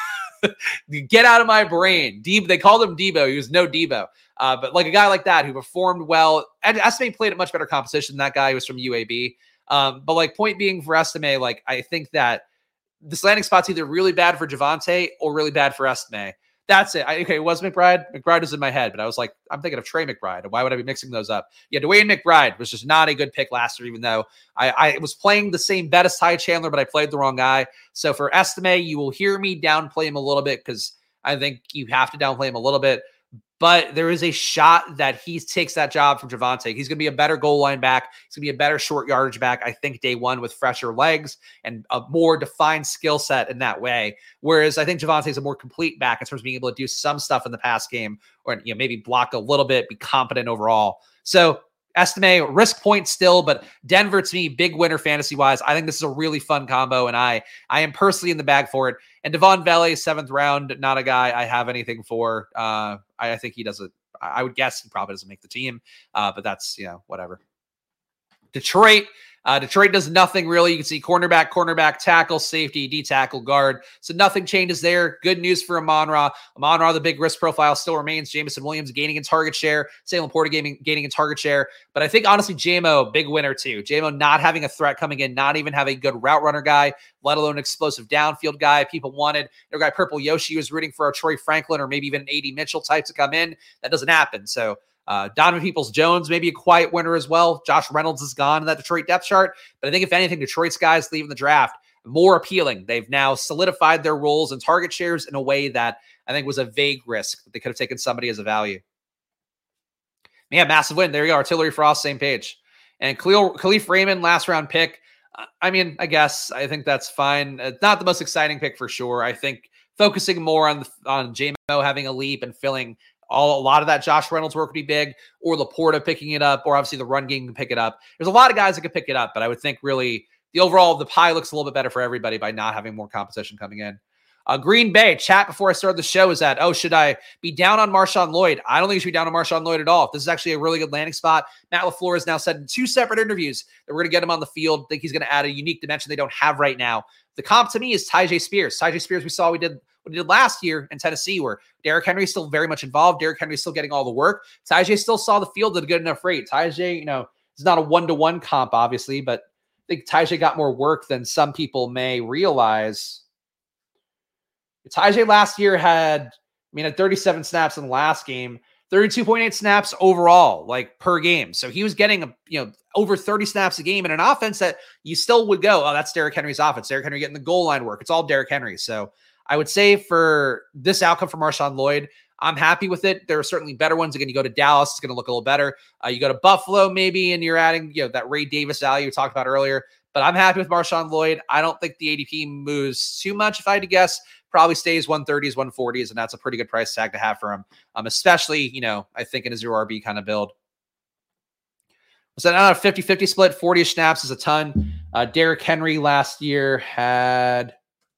Get out of my brain. They called him Debo. He was no Debo. But like a guy like that who performed well, and Estime played at much better competition than that guy who was from UAB. But like point being for Estime, like I think that this landing spot's either really bad for Javonte or really bad for Estime. That's it. Okay, it was McBride. McBride was in my head, but I was like, I'm thinking of Trey McBride. Why would I be mixing those up? Yeah, Dwayne McBride was just not a good pick last year, even though I was playing the same bet as Ty Chandler, but I played the wrong guy. So for Estime, you will hear me downplay him a little bit because I think you have to downplay him a little bit. But there is a shot that he takes that job from Javonte. He's going to be a better goal line back. He's going to be a better short yardage back, I think, day one with fresher legs and a more defined skill set in that way. Whereas I think Javonte is a more complete back in terms of being able to do some stuff in the pass game or maybe block a little bit, be competent overall. So Estime, risk point still, but Denver to me, big winner fantasy-wise. I think this is a really fun combo, and I am personally in the bag for it. And Devon Vele, 7th round, not a guy I have anything for. I think he doesn't. I would guess he probably doesn't make the team, but that's, whatever. Detroit does nothing really. You can see cornerback, tackle, safety, D tackle, guard. So nothing changes there. Good news for Amon-Ra. Amon-Ra, the big risk profile still remains. Jameson Williams gaining in target share. Salem Porter gaining in target share. But I think, honestly, JMO, big winner too. JMO not having a threat coming in, not even have a good route runner guy, let alone an explosive downfield guy. People wanted their guy Purple Yoshi was rooting for a Troy Franklin or maybe even an A.D. Mitchell type to come in. That doesn't happen. So Donovan Peoples-Jones, maybe a quiet winner as well. Josh Reynolds is gone in that Detroit depth chart. But I think if anything, Detroit's guys leaving the draft more appealing. They've now solidified their roles and target shares in a way that I think was a vague risk. They could have taken somebody as a value. Yeah, massive win. There you go. Artillery Frost, same page. And Khalif Raymond, last round pick. I think that's fine. It's not the most exciting pick for sure. I think focusing more on JMO having a leap and filling a lot of that Josh Reynolds work would be big, or Laporta picking it up, or obviously the run game can pick it up. There's a lot of guys that could pick it up, but I would think really the pie looks a little bit better for everybody by not having more competition coming in. Green Bay, chat before I started the show is that, should I be down on Marshawn Lloyd? I don't think you should be down on Marshawn Lloyd at all. This is actually a really good landing spot. Matt LaFleur has now said in 2 separate interviews that we're going to get him on the field. I think he's going to add a unique dimension they don't have right now. The comp to me is Tyjae Spears. Tyjae Spears, we saw what he did last year in Tennessee, where Derrick Henry is still very much involved. Derrick Henry is still getting all the work. Tyjae still saw the field at a good enough rate. Tyjae, is not a 1-to-1 comp, obviously, but I think Tyjae got more work than some people may realize. Tyjae last year had 37 snaps in the last game, 32.8 snaps overall, like per game. So he was getting, over 30 snaps a game in an offense that you still would go, that's Derrick Henry's offense. Derrick Henry getting the goal line work. It's all Derrick Henry. So I would say for this outcome for Marshawn Lloyd, I'm happy with it. There are certainly better ones. Again, you go to Dallas, it's going to look a little better. You go to Buffalo maybe, and you're adding, that Ray Davis value we talked about earlier. But I'm happy with Marshawn Lloyd. I don't think the ADP moves too much. If I had to guess, probably stays 130s, 140s, and that's a pretty good price tag to have for him. Especially, I think in a 0 RB kind of build. So not a 50-50 split, 40-ish snaps is a ton. Derrick Henry last year had...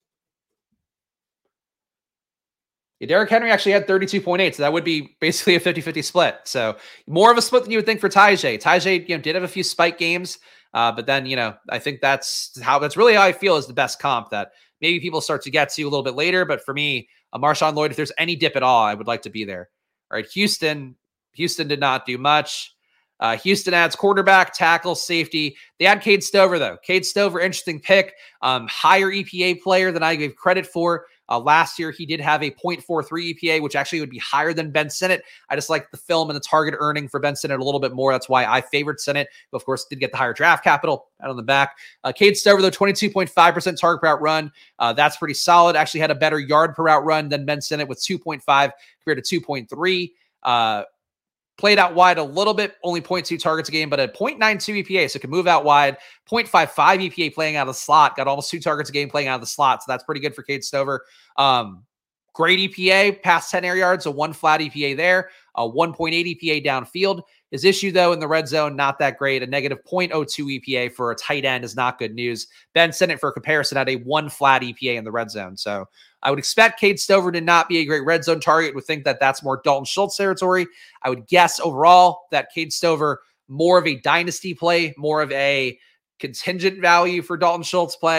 Derrick Henry actually had 32.8, so that would be basically a 50-50 split. So more of a split than you would think for Tyjae. Tyjae, did have a few spike games, but then, I think that's really how I feel is the best comp that maybe people start to get to a little bit later. But for me, Marshawn Lloyd, if there's any dip at all, I would like to be there. All right, Houston did not do much. Houston adds quarterback, tackle, safety. They add Cade Stover, though. Cade Stover, interesting pick. Higher EPA player than I gave credit for. Last year, he did have a 0.43 EPA, which actually would be higher than Ben Sinnott. I just like the film and the target earning for Ben Sinnott a little bit more. That's why I favored Sinnott, who, of course, did get the higher draft capital out on the back. Cade Stover, though, 22.5% target per route run. That's pretty solid. Actually had a better yard per route run than Ben Sinnott with 2.5 compared to 2.3. Played out wide a little bit, only 0.2 targets a game, but a 0.92 EPA, so it can move out wide. 0.55 EPA playing out of the slot, got almost 2 targets a game playing out of the slot, so that's pretty good for Cade Stover. Great EPA, past 10 air yards, so 1 flat EPA there, a 1.8 EPA downfield. His issue, though, in the red zone, not that great. A negative 0.02 EPA for a tight end is not good news. Ben Sinnott, for comparison, had a 1 flat EPA in the red zone. So I would expect Cade Stover to not be a great red zone target. Would think that that's more Dalton Schultz territory. I would guess overall that Cade Stover, more of a dynasty play, more of a contingent value for Dalton Schultz play.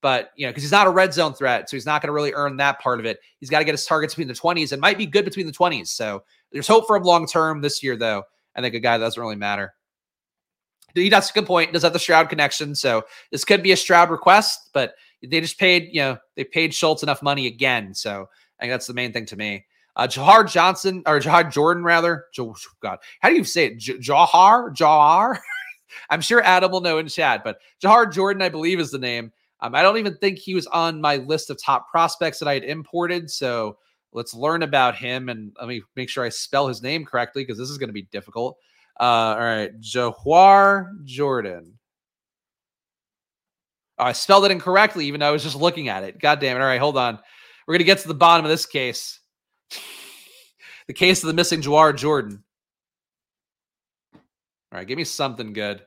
but because he's not a red zone threat, so he's not going to really earn that part of it. He's got to get his targets between the 20s and might be good between the 20s. So there's hope for him long term this year, though. I think a guy that doesn't really matter. That's a good point. Does have the Stroud connection, so this could be a Stroud request, but they just paid, they paid Schultz enough money again. So I think that's the main thing to me. Jahar Jordan, rather. God, how do you say it? Jahar? I'm sure Adam will know in chat, but Jahar Jordan, I believe, is the name. I don't even think he was on my list of top prospects that I had imported. So let's learn about him, and let me make sure I spell his name correctly because this is going to be difficult. All right, Jahar Jordan. Oh, I spelled it incorrectly, even though I was just looking at it. God damn it. All right, hold on. We're going to get to the bottom of this case. The case of the missing Jahar Jordan. All right, give me something good.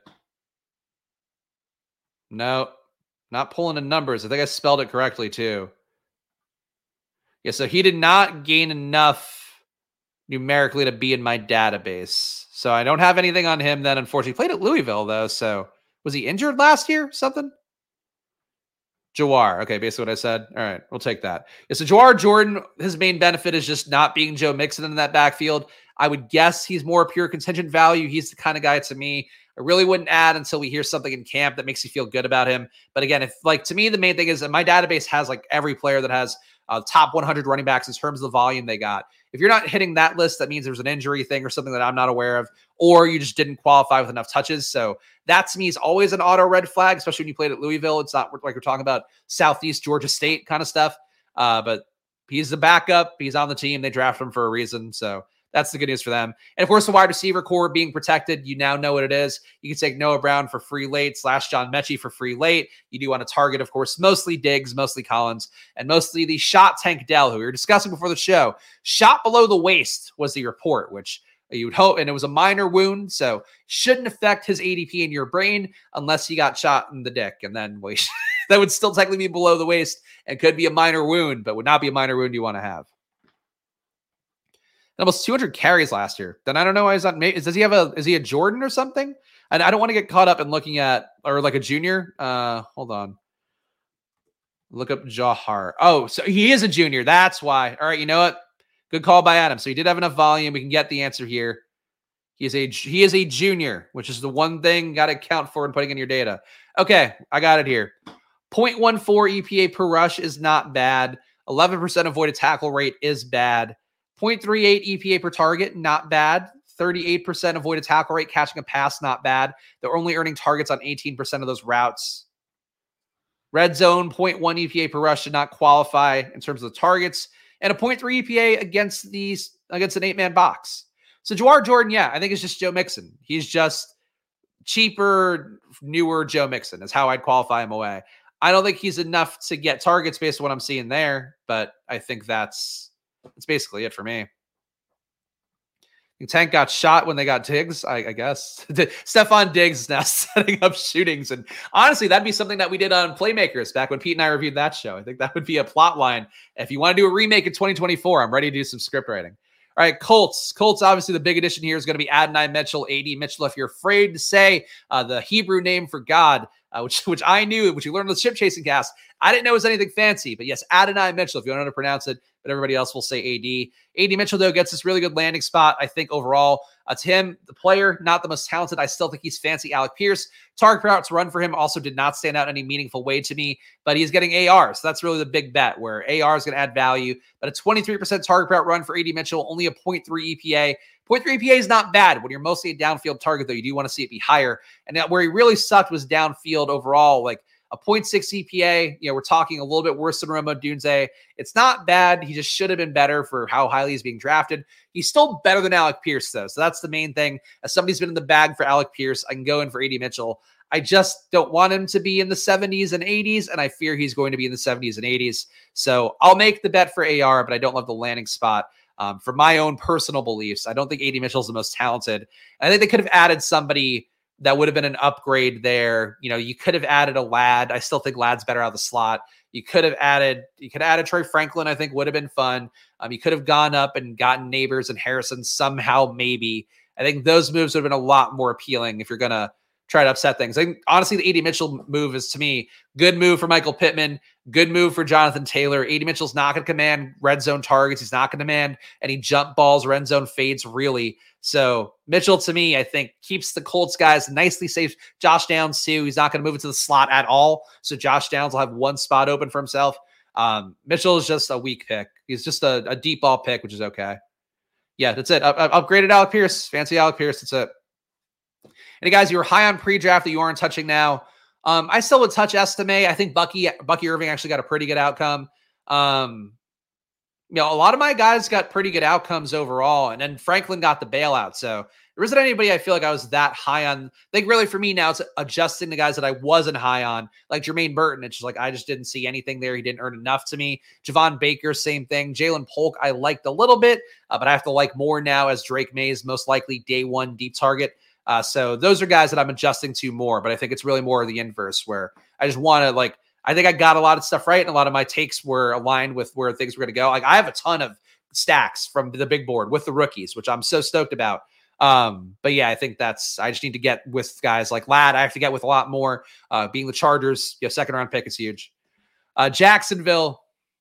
No, not pulling in numbers. I think I spelled it correctly, too. Yeah, so he did not gain enough numerically to be in my database. So I don't have anything on him then, unfortunately. He played at Louisville, though, so was he injured last year? Something? Jawar. Okay, basically what I said. All right, we'll take that. Yeah, so Jahar Jordan, his main benefit is just not being Joe Mixon in that backfield. I would guess he's more pure contingent value. He's the kind of guy, to me, I really wouldn't add until we hear something in camp that makes you feel good about him. But again, to me, the main thing is that my database has every player that has top 100 running backs in terms of the volume they got. If you're not hitting that list, that means there's an injury thing or something that I'm not aware of, or you just didn't qualify with enough touches. So that to me is always an auto red flag, especially when you played at Louisville. It's not like we're talking about Southeast Georgia State kind of stuff. But he's the backup. He's on the team. They draft him for a reason. So that's the good news for them. And of course, the wide receiver core being protected, you now know what it is. You can take Noah Brown for free late / John Mechie for free late. You do want to target, of course, mostly Diggs, mostly Collins, and mostly the shot Tank Dell, who we were discussing before the show. Shot below the waist was the report, which you would hope, and it was a minor wound, so shouldn't affect his ADP in your brain unless he got shot in the dick. And then that would still technically be below the waist and could be a minor wound, but would not be a minor wound you want to have. Almost 200 carries last year. Then I don't know why he's not. Is he a Jordan or something? And I don't want to get caught up in looking at, or like a junior. Hold on. Look up Jahar. Oh, so he is a junior. That's why. All right. You know what? Good call by Adam. So he did have enough volume. We can get the answer here. He is a junior, which is the one thing you got to account for in putting in your data. Okay. I got it here. 0.14 EPA per rush is not bad. 11% avoided tackle rate is bad. 0.38 EPA per target, not bad. 38% avoided tackle rate, catching a pass, not bad. They're only earning targets on 18% of those routes. Red zone, 0.1 EPA per rush did not qualify in terms of the targets. And a 0.3 EPA against an 8-man box. So Jahar Jordan, yeah, I think it's just Joe Mixon. He's just cheaper, newer Joe Mixon is how I'd qualify him away. I don't think he's enough to get targets based on what I'm seeing there, but I think that's basically it for me. Tank got shot when they got Diggs, I guess. Stephon Diggs is now setting up shootings. And honestly, that'd be something that we did on Playmakers back when Pete and I reviewed that show. I think that would be a plot line. If you want to do a remake in 2024, I'm ready to do some script writing. All right, Colts. Colts, obviously, the big addition here is going to be Adonai Mitchell, AD Mitchell. If you're afraid to say the Hebrew name for God, which I knew, which you learned on the Ship Chasing cast, I didn't know it was anything fancy. But yes, Adonai Mitchell, if you don't know how to pronounce it, but everybody else will say AD. AD Mitchell, though, gets this really good landing spot, I think, overall. To him, the player, not the most talented. I still think he's fancy Alec Pierce. Target routes run for him also did not stand out in any meaningful way to me, but he's getting AR. So that's really the big bet where AR is going to add value. But a 23% target route run for AD Mitchell, only a 0.3 EPA. 0.3 EPA is not bad. When you're mostly a downfield target, though, you do want to see it be higher. And where he really sucked was downfield overall, like a 0.6 EPA. We're talking a little bit worse than Rome Odunze. It's not bad. He just should have been better for how highly he's being drafted. He's still better than Alec Pierce, though. So that's the main thing. As somebody's been in the bag for Alec Pierce, I can go in for AD Mitchell. I just don't want him to be in the 70s and 80s, and I fear he's going to be in the 70s and 80s. So I'll make the bet for AR, but I don't love the landing spot. For my own personal beliefs, I don't think AD Mitchell's the most talented. I think they could have added somebody that would have been an upgrade there. You could have added a Ladd. I still think Ladd's better out of the slot. You could have added Troy Franklin, I think would have been fun. You could have gone up and gotten Neighbors and Harrison somehow, maybe. I think those moves would have been a lot more appealing if you're going to try to upset things. I think, honestly, the AD Mitchell move is, to me, good move for Michael Pittman, good move for Jonathan Taylor. AD Mitchell's not going to command red zone targets. He's not going to command any jump balls, red zone fades, really. So Mitchell, to me, I think keeps the Colts guys nicely safe. Josh Downs, too. He's not going to move into the slot at all. So Josh Downs will have one spot open for himself. Mitchell is just a weak pick. He's just a deep ball pick, which is okay. Yeah, that's it. Upgraded Alec Pierce. Fancy Alec Pierce. That's it. And guys, you were high on pre-draft that you aren't touching now. I still would touch Estime. I think Bucky Irving actually got a pretty good outcome. A lot of my guys got pretty good outcomes overall, and then Franklin got the bailout. So there isn't anybody I feel like I was that high on. I think really for me now, it's adjusting the guys that I wasn't high on, like Jermaine Burton. It's just like I just didn't see anything there. He didn't earn enough to me. Javon Baker, same thing. Jalen Polk, I liked a little bit, but I have to like more now as Drake Mays, most likely day one deep target. So those are guys that I'm adjusting to more, but I think it's really more of the inverse where I just want to I think I got a lot of stuff right, and a lot of my takes were aligned with where things were going to go. Like I have a ton of stacks from the big board with the rookies, which I'm so stoked about. But yeah, I think I just need to get with guys like Ladd. I have to get with a lot more, being the Chargers, second round pick is huge. Jacksonville,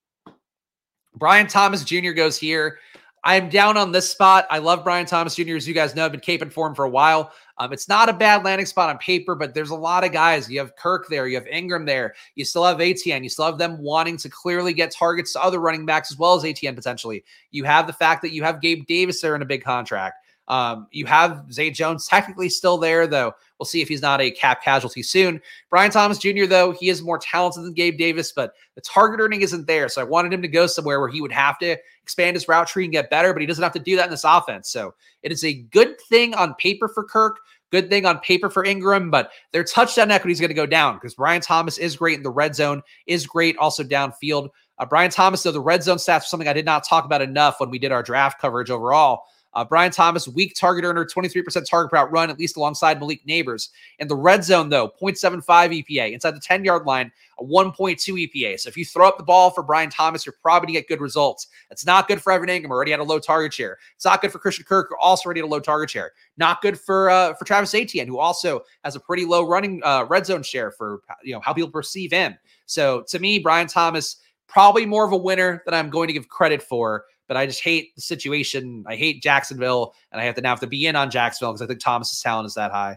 Brian Thomas Jr. goes here. I'm down on this spot. I love Brian Thomas Jr. As you guys know, I've been caping for him for a while. It's not a bad landing spot on paper, but there's a lot of guys. You have Kirk there. You have Ingram there. You still have ATN. You still have them wanting to clearly get targets to other running backs as well as ATN potentially. You have the fact that you have Gabe Davis there in a big contract. You have Zay Jones technically still there, though. We'll see if he's not a cap casualty soon. Brian Thomas Jr., though, he is more talented than Gabe Davis, but the target earning isn't there. So I wanted him to go somewhere where he would have to expand his route tree and get better, but he doesn't have to do that in this offense. So it is a good thing on paper for Kirk, good thing on paper for Ingram, but their touchdown equity is going to go down because Brian Thomas is great in the red zone, is great also downfield. Brian Thomas, though, the red zone stats are something I did not talk about enough when we did our draft coverage overall. Brian Thomas, weak target earner, 23% target per out run, at least alongside Malik Neighbors. In the red zone, though, 0.75 EPA. Inside the 10-yard line, a 1.2 EPA. So if you throw up the ball for Brian Thomas, you're probably going to get good results. It's not good for Evan Ingram, already had a low target share. It's not good for Christian Kirk, who also already had a low target share. Not good for Travis Etienne, who also has a pretty low running red zone share for how people perceive him. So to me, Brian Thomas, probably more of a winner than I'm going to give credit for. But I just hate the situation. I hate Jacksonville, and I now have to be in on Jacksonville because I think Thomas's talent is that high.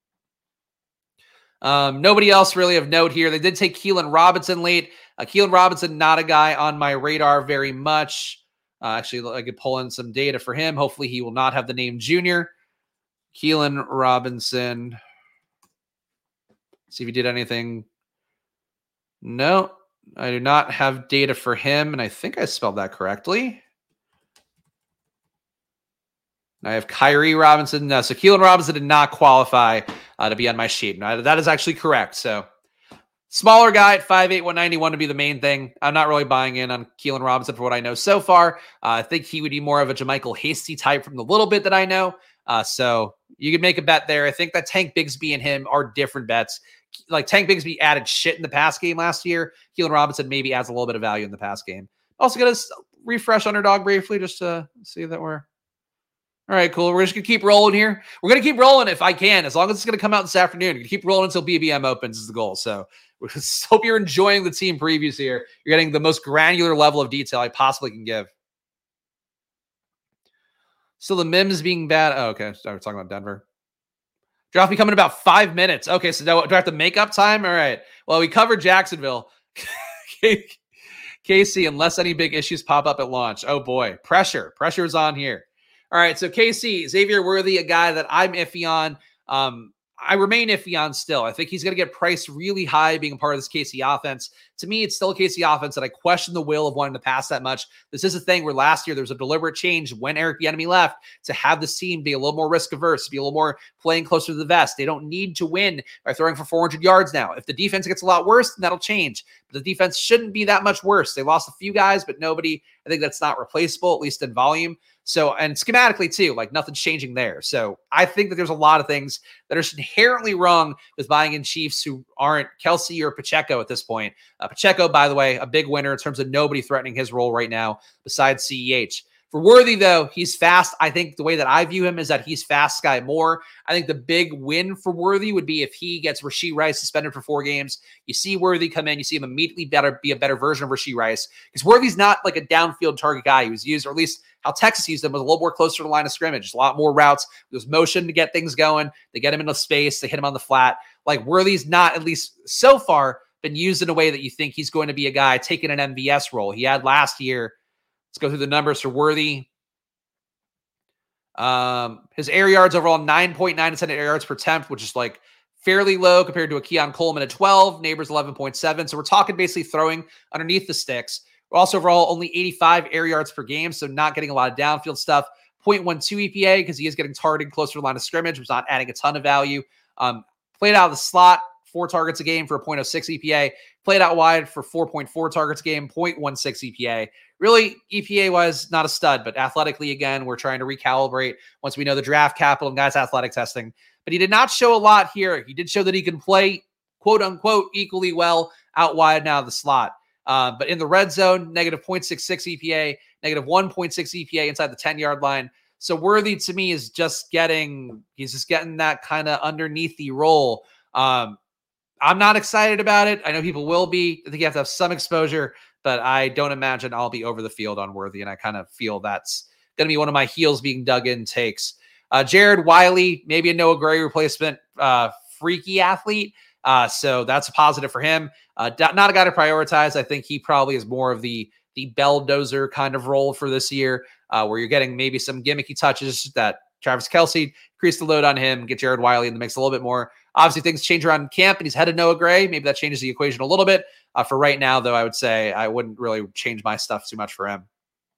Nobody else really of note here. They did take Keelan Robinson late. Keelan Robinson, not a guy on my radar very much. Actually, I could pull in some data for him. Hopefully, he will not have the name Junior. Keelan Robinson. See if he did anything. No, I do not have data for him, and I think I spelled that correctly. I have Kyrie Robinson. No, so Keelan Robinson did not qualify to be on my sheet. Now, that is actually correct. So smaller guy at 5'8", 191 to be the main thing. I'm not really buying in on Keelan Robinson for what I know so far. I think he would be more of a JaMychal Hasty type from the little bit that I know. So you could make a bet there. I think that Tank Bigsby and him are different bets. Like Tank Bigsby added shit in the pass game last year. Keelan Robinson maybe adds a little bit of value in the pass game. Also going to refresh Underdog briefly just to see that we're... All right, cool. We're just going to keep rolling here. We're going to keep rolling if I can, as long as it's going to come out this afternoon. We're going to keep rolling until BBM opens is the goal. So we hope you're enjoying the team previews here. You're getting the most granular level of detail I possibly can give. So the Mims being bad. Oh, okay. So we're talking about Denver. Draft becoming about 5 minutes. Okay, so do I have to make up time? All right. Well, we covered Jacksonville. KC, unless any big issues pop up at launch. Oh, boy. Pressure. Pressure is on here. All right, so KC, Xavier Worthy, a guy that I'm iffy on. I remain iffy on still. I think he's going to get priced really high being a part of this KC offense. To me, it's still a KC offense that I question the will of wanting to pass that much. This is a thing where last year there was a deliberate change when Eric Bieniemy left to have this team be a little more risk averse, be a little more playing closer to the vest. They don't need to win by throwing for 400 yards now. If the defense gets a lot worse, then that'll change. But the defense shouldn't be that much worse. They lost a few guys, but nobody. I think that's not replaceable, at least in volume. So, and schematically too, like nothing's changing there. So I think that there's a lot of things that are inherently wrong with buying in Chiefs who aren't Kelsey or Pacheco at this point. Pacheco, by the way, a big winner in terms of nobody threatening his role right now besides CEH. For Worthy, though, he's fast. I think the way that I view him is that he's fast Sky Moore. I think the big win for Worthy would be if he gets Rashee Rice suspended for 4 games. You see Worthy come in, you see him immediately be a better version of Rashee Rice, because Worthy's not like a downfield target guy. He was used, or at least how Texas used him, was a little more closer to the line of scrimmage. Just a lot more routes. There's motion to get things going. They get him into space. They hit him on the flat. Like Worthy's not, at least so far, been used in a way that you think he's going to be a guy taking an MVS role. He had last year. Let's go through the numbers for Worthy. His air yards overall, 9.9 intended air yards per attempt, which is like fairly low compared to a Keon Coleman at 12, Neighbors 11.7. So we're talking basically throwing underneath the sticks. Also overall, only 85 air yards per game, so not getting a lot of downfield stuff. 0.12 EPA because he is getting targeted closer to the line of scrimmage, was not adding a ton of value. Played out of the slot, 4 targets a game for a 0.06 EPA. Played out wide for 4.4 targets a game, 0.16 EPA. Really, EPA-wise, not a stud, but athletically, again, we're trying to recalibrate once we know the draft capital and guys' athletic testing. But he did not show a lot here. He did show that he can play, quote-unquote, equally well out wide now of the slot. But in the red zone, negative 0.66 EPA, negative 1.6 EPA inside the 10-yard line. So Worthy, to me, is just getting that kind of underneath the role. I'm not excited about it. I know people will be. I think you have to have some exposure, but I don't imagine I'll be over the field on Worthy, and I kind of feel that's going to be one of my heels being dug in takes. Jared Wiley, maybe a Noah Gray replacement, freaky athlete. So that's a positive for him. Not a guy to prioritize. I think he probably is more of the belldozer kind of role for this year, where you're getting maybe some gimmicky touches that Travis Kelce, increase the load on him, get Jared Wiley in the mix a little bit more. Obviously, things change around in camp, and he's headed Noah Gray. Maybe that changes the equation a little bit. For right now, though, I would say I wouldn't really change my stuff too much for him.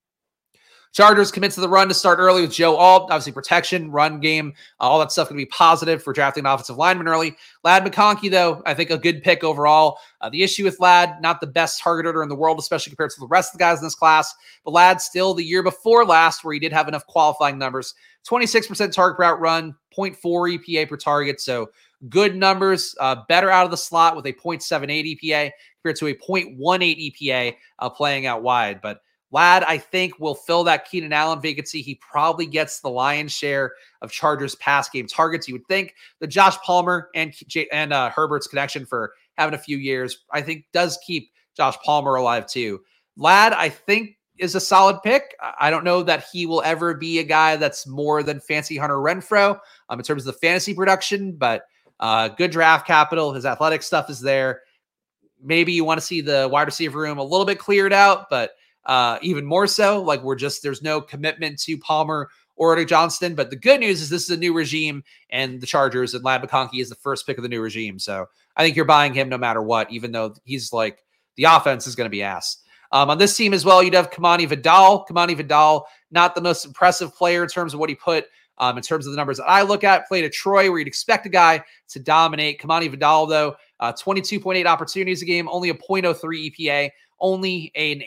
Chargers commit to the run to start early with Joe Alt. Obviously, protection, run game, all that stuff going to be positive for drafting an offensive lineman early. Ladd McConkey, though, I think a good pick overall. The issue with Ladd, not the best targeter in the world, especially compared to the rest of the guys in this class. But Ladd still the year before last, where he did have enough qualifying numbers. 26% target per out run, 0.4 EPA per target. So good numbers, better out of the slot with a 0.78 EPA compared to a 0.18 EPA playing out wide. But Ladd, I think, will fill that Keenan Allen vacancy. He probably gets the lion's share of Chargers pass game targets. You would think the Josh Palmer and Herbert's connection for having a few years, I think, does keep Josh Palmer alive too. Ladd, I think, is a solid pick. I don't know that he will ever be a guy that's more than fancy Hunter Renfrow in terms of the fantasy production, but good draft capital. His athletic stuff is there. Maybe you want to see the wide receiver room a little bit cleared out, but even more so, like there's no commitment to Palmer or to Johnston. But the good news is this is a new regime, and the Chargers and Ladd McConkey is the first pick of the new regime. So I think you're buying him no matter what, even though he's like the offense is going to be ass. On this team as well, you'd have Kamani Vidal. Kamani Vidal, not the most impressive player in terms of what he put in terms of the numbers that I look at. Played at Troy, where you'd expect a guy to dominate. Kamani Vidal, though, 22.8 opportunities a game, only a 0.03 EPA. Only a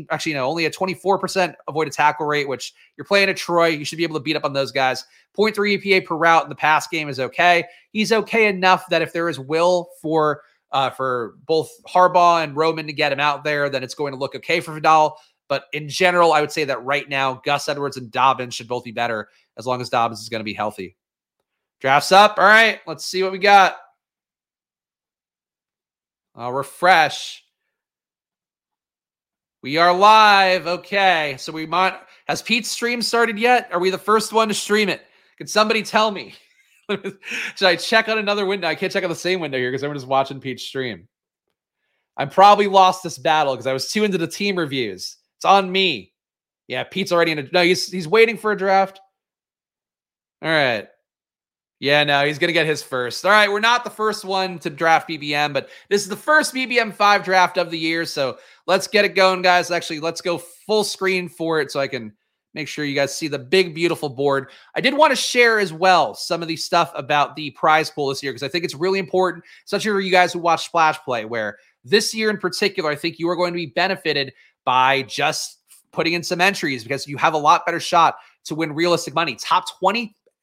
24% avoided tackle rate, which you're playing at Troy. You should be able to beat up on those guys. 0.3 EPA per route in the pass game is okay. He's okay enough that if there is will for both Harbaugh and Roman to get him out there, then it's going to look okay for Vidal. But in general, I would say that right now, Gus Edwards and Dobbins should both be better as long as Dobbins is going to be healthy. Drafts up. All right, let's see what we got. I'll refresh. We are live. Okay. So has Pete's stream started yet? Are we the first one to stream it? Can somebody tell me? Should I check on another window? I can't check on the same window here because I'm just watching Pete's stream. I probably lost this battle because I was too into the team reviews. It's on me. Yeah, Pete's already he's waiting for a draft. All right. Yeah, no, he's going to get his first. All right, we're not the first one to draft BBM, but this is the first BBM 5 draft of the year, so let's get it going, guys. Actually, let's go full screen for it so I can make sure you guys see the big, beautiful board. I did want to share as well some of the stuff about the prize pool this year because I think it's really important, especially for you guys who watch Splash Play, where this year in particular, I think you are going to be benefited by just putting in some entries because you have a lot better shot to win realistic money. Top 20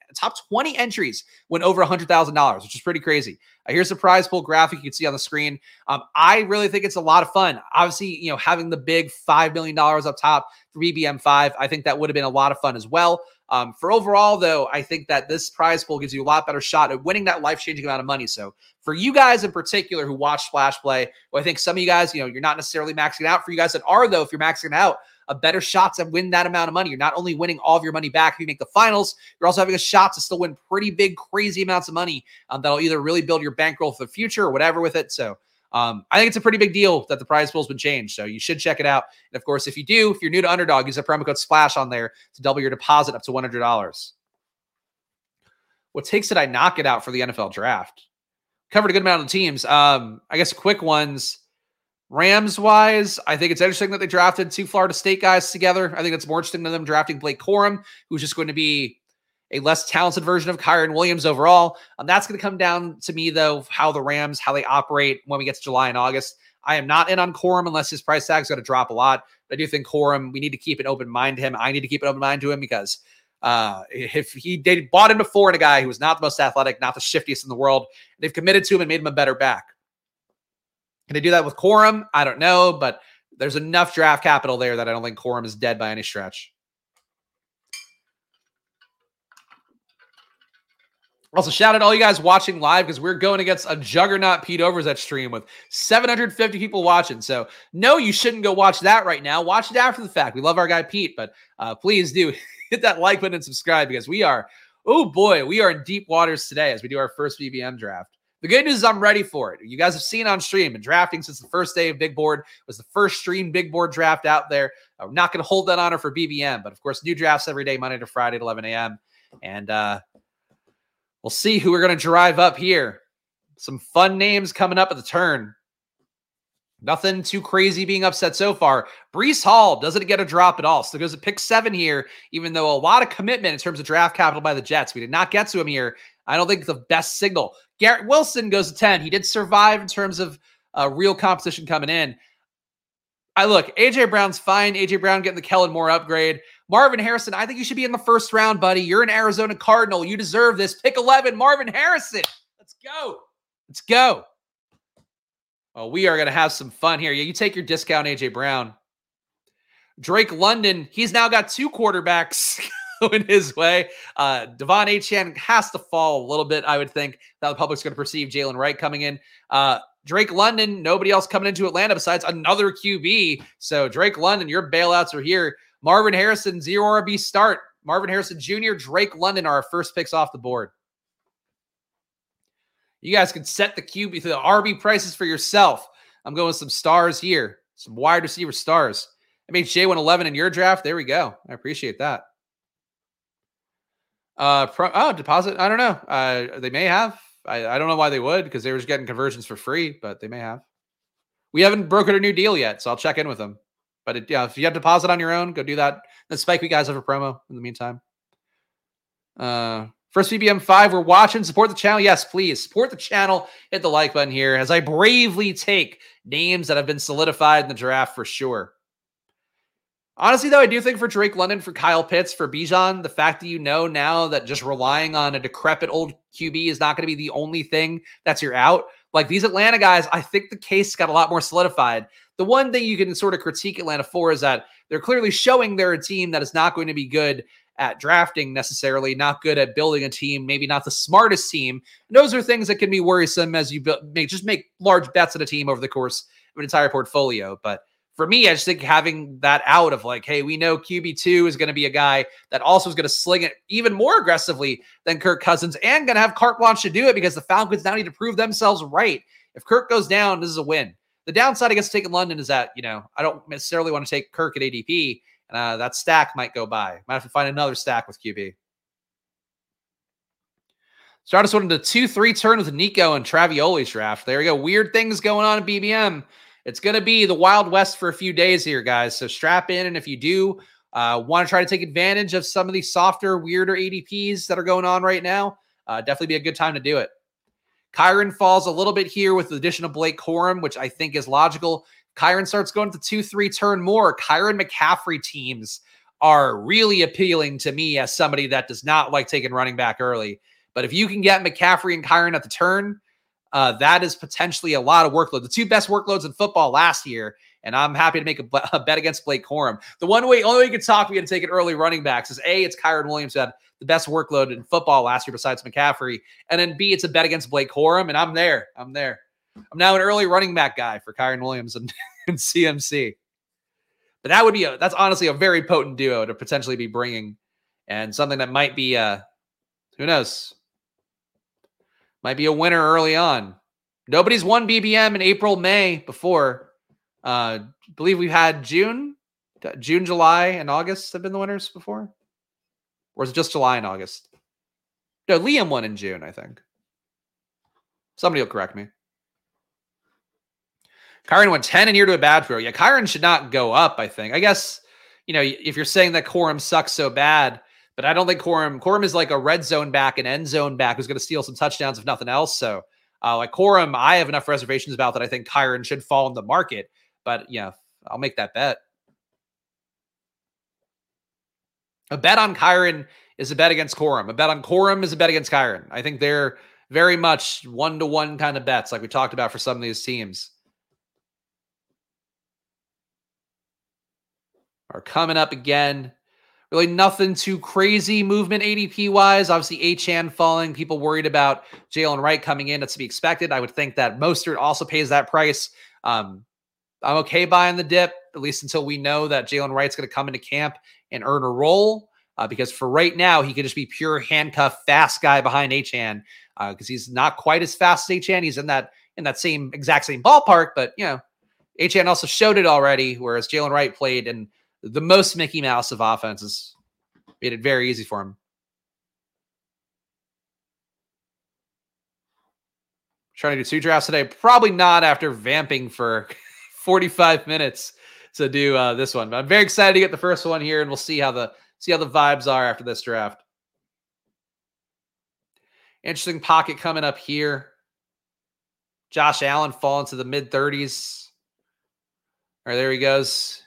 top 20 entries went over $100,000, which is pretty crazy. Here's the prize pool graphic you can see on the screen. I really think it's a lot of fun. Obviously, having the big $5 million up top for BBM5, I think that would have been a lot of fun as well. For overall, though, I think that this prize pool gives you a lot better shot at winning that life-changing amount of money. So for you guys in particular who watch Splash Play, well, I think some of you guys, you're not necessarily maxing out. For you guys that are, though, if you're maxing out, a better shot to win that amount of money. You're not only winning all of your money back if you make the finals, you're also having a shot to still win pretty big, crazy amounts of money that'll either really build your bankroll for the future or whatever with it. So I think it's a pretty big deal that the prize pool has been changed. So you should check it out. And of course, if you're new to Underdog, use the promo code SPLASH on there to double your deposit up to $100. What takes it? I knock it out for the NFL draft. Covered a good amount of the teams. I guess quick ones. Rams-wise, I think it's interesting that they drafted 2 Florida State guys together. I think it's more interesting than them drafting Blake Corum, who's just going to be a less talented version of Kyren Williams overall. That's going to come down to me, though, how the Rams, how they operate when we get to July and August. I am not in on Corum unless his price tag is going to drop a lot. But I do think Corum, we need to keep an open mind to him. I need to keep an open mind to him because if they bought him before in a guy who was not the most athletic, not the shiftiest in the world, they've committed to him and made him a better back. Can they do that with Corum? I don't know, but there's enough draft capital there that I don't think Corum is dead by any stretch. Also, shout out to all you guys watching live because we're going against a juggernaut Pete Overzet stream with 750 people watching. So, no, you shouldn't go watch that right now. Watch it after the fact. We love our guy Pete, but please do hit that like button and subscribe because we are in deep waters today as we do our first BBM draft. The good news is I'm ready for it. You guys have seen on stream and drafting since the first day of Big Board was the first stream Big Board draft out there. I'm not going to hold that honor for BBM, but of course, new drafts every day, Monday to Friday at 11 a.m. And we'll see who we're going to drive up here. Some fun names coming up at the turn. Nothing too crazy being upset so far. Breece Hall doesn't get a drop at all. So goes to pick 7 here, even though a lot of commitment in terms of draft capital by the Jets. We did not get to him here. I don't think the best signal. Garrett Wilson goes to 10. He did survive in terms of real competition coming in. A.J. Brown's fine. A.J. Brown getting the Kellen Moore upgrade. Marvin Harrison, I think you should be in the first round, buddy. You're an Arizona Cardinal. You deserve this. Pick 11, Marvin Harrison. Let's go. Let's go. Oh, we are going to have some fun here. Yeah, you take your discount, A.J. Brown. Drake London, he's now got 2 quarterbacks going his way. Devon Achane has to fall a little bit, I would think. Now the public's going to perceive Jalen Wright coming in. Drake London, nobody else coming into Atlanta besides another QB. So Drake London, your bailouts are here. Marvin Harrison, 0 RB start. Marvin Harrison Jr., Drake London are our first picks off the board. You guys can set the QB, the RB prices for yourself. I'm going with some stars here. Some wide receiver stars. MHJ went 11 in your draft. There we go. I appreciate that. Deposit. I don't know. They may have. I don't know why they would because they were just getting conversions for free, but they may have. We haven't brokered a new deal yet, so I'll check in with them. But if you have deposit on your own, go do that. Then Spike, we guys have a promo in the meantime. First BBM 5, we're watching. Support the channel. Yes, please. Support the channel. Hit the like button here as I bravely take names that have been solidified in the draft for sure. Honestly, though, I do think for Drake London, for Kyle Pitts, for Bijan, the fact that now that just relying on a decrepit old QB is not going to be the only thing that's your out. Like these Atlanta guys, I think the case got a lot more solidified. The one thing you can sort of critique Atlanta for is that they're clearly showing they're a team that is not going to be good at drafting necessarily, not good at building a team, maybe not the smartest team. And those are things that can be worrisome as you make large bets on a team over the course of an entire portfolio. But for me, I just think having that out of like, hey, we know QB2 is going to be a guy that also is going to sling it even more aggressively than Kirk Cousins and going to have carte blanche to do it because the Falcons now need to prove themselves right. If Kirk goes down, this is a win. The downside, I guess, taking London is that, I don't necessarily want to take Kirk at ADP. And that stack might go by. Might have to find another stack with QB. Start us into 2-3 turn with Nico and Travioli's draft. There we go. Weird things going on in BBM. It's going to be the Wild West for a few days here, guys. So strap in. And if you do want to try to take advantage of some of these softer, weirder ADPs that are going on right now, definitely be a good time to do it. Kyren falls a little bit here with the addition of Blake Corum, which I think is logical. Kyren starts going to 2-3 turn more. Kyren McCaffrey teams are really appealing to me as somebody that does not like taking running back early. But if you can get McCaffrey and Kyren at the turn, that is potentially a lot of workload. The two best workloads in football last year, and I'm happy to make a bet against Blake Corum. The only way you can talk me into taking early running backs is A, it's Kyren Williams who had the best workload in football last year besides McCaffrey, and then B, it's a bet against Blake Corum, and I'm there. I'm now an early running back guy for Kyren Williams and CMC. But that's honestly a very potent duo to potentially be bringing, and something that might be, who knows, might be a winner early on. Nobody's won BBM in April, May before. I believe we've had June, July, and August have been the winners before. Or is it just July and August? No, Liam won in June, I think. Somebody will correct me. Kyren went 10 and here to a bad throw. Yeah, Kyren should not go up, I think. I guess, if you're saying that Corum sucks so bad, but I don't think Corum is like a red zone back, an end zone back who's going to steal some touchdowns if nothing else. So like Corum, I have enough reservations about that. I think Kyren should fall in the market, but yeah, I'll make that bet. A bet on Kyren is a bet against Corum. A bet on Corum is a bet against Kyren. I think they're very much 1-to-1 kind of bets like we talked about for some of these teams. Are coming up again. Really nothing too crazy movement ADP-wise. Obviously, Achane falling. People worried about Jalen Wright coming in. That's to be expected. I would think that Mostert also pays that price. I'm okay buying the dip, at least until we know that Jalen Wright's going to come into camp and earn a role. Because for right now, he could just be pure handcuff, fast guy behind Achane. Because he's not quite as fast as Achane. He's in that exact same ballpark. But, Achane also showed it already, whereas Jalen Wright played in the most Mickey Mouse of offenses. Made it very easy for him. Trying to do 2 drafts today. Probably not after vamping for 45 minutes to do this one. But I'm very excited to get the first one here, and we'll see how the vibes are after this draft. Interesting pocket coming up here. Josh Allen falling to the mid-30s. All right, there he goes.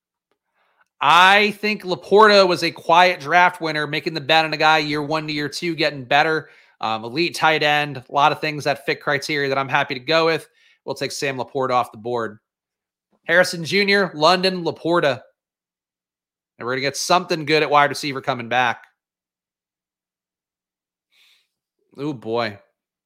I think Laporta was a quiet draft winner, making the bet on a guy year 1 to year 2 getting better. Elite tight end, a lot of things that fit criteria that I'm happy to go with. We'll take Sam Laporta off the board. Harrison Jr., London, Laporta. And we're going to get something good at wide receiver coming back. Oh, boy.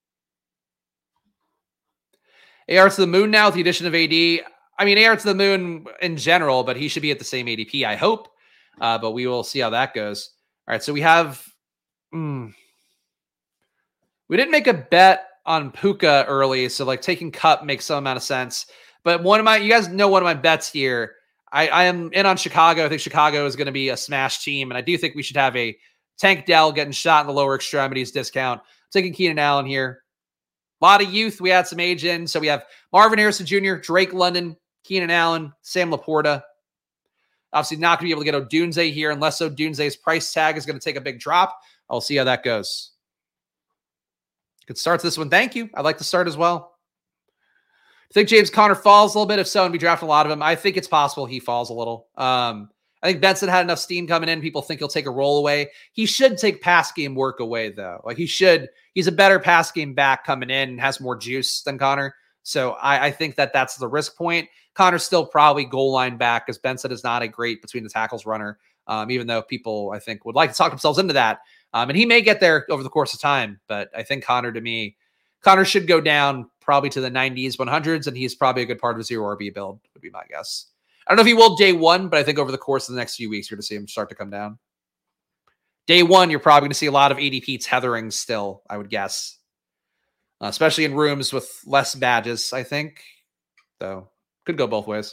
AR to the moon now with the addition of AD. I mean, AR to the moon in general, but he should be at the same ADP, I hope. But we will see how that goes. All right, so we have... we didn't make a bet on Puka early, so like taking Kupp makes some amount of sense. But you guys know one of my bets here. I am in on Chicago. I think Chicago is going to be a smash team, and I do think we should have a Tank Dell getting shot in the lower extremities discount. I'm taking Keenan Allen here. A lot of youth. We had some age in. So we have Marvin Harrison Jr., Drake London, Keenan Allen, Sam Laporta. Obviously not going to be able to get Odunze here unless Odunze's price tag is going to take a big drop. I'll see how that goes. Good start to this one. Thank you. I'd like to start as well. I think James Conner falls a little bit. If so, and we draft a lot of him, I think it's possible he falls a little. I think Benson had enough steam coming in. People think he'll take a roll away. He should take pass game work away, though. Like he should. He's a better pass game back coming in and has more juice than Conner. So I think that's the risk point. Conner's still probably goal line back because Benson is not a great between the tackles runner, even though people, I think, would like to talk themselves into that. And he may get there over the course of time. But I think Conner should go down probably to the 90s, 100s, and he's probably a good part of a 0 RB build, would be my guess. I don't know if he will day one, but I think over the course of the next few weeks, you're going to see him start to come down. Day one, you're probably going to see a lot of ADP tethering still, I would guess. Especially in rooms with less badges, I think. Though, could go both ways.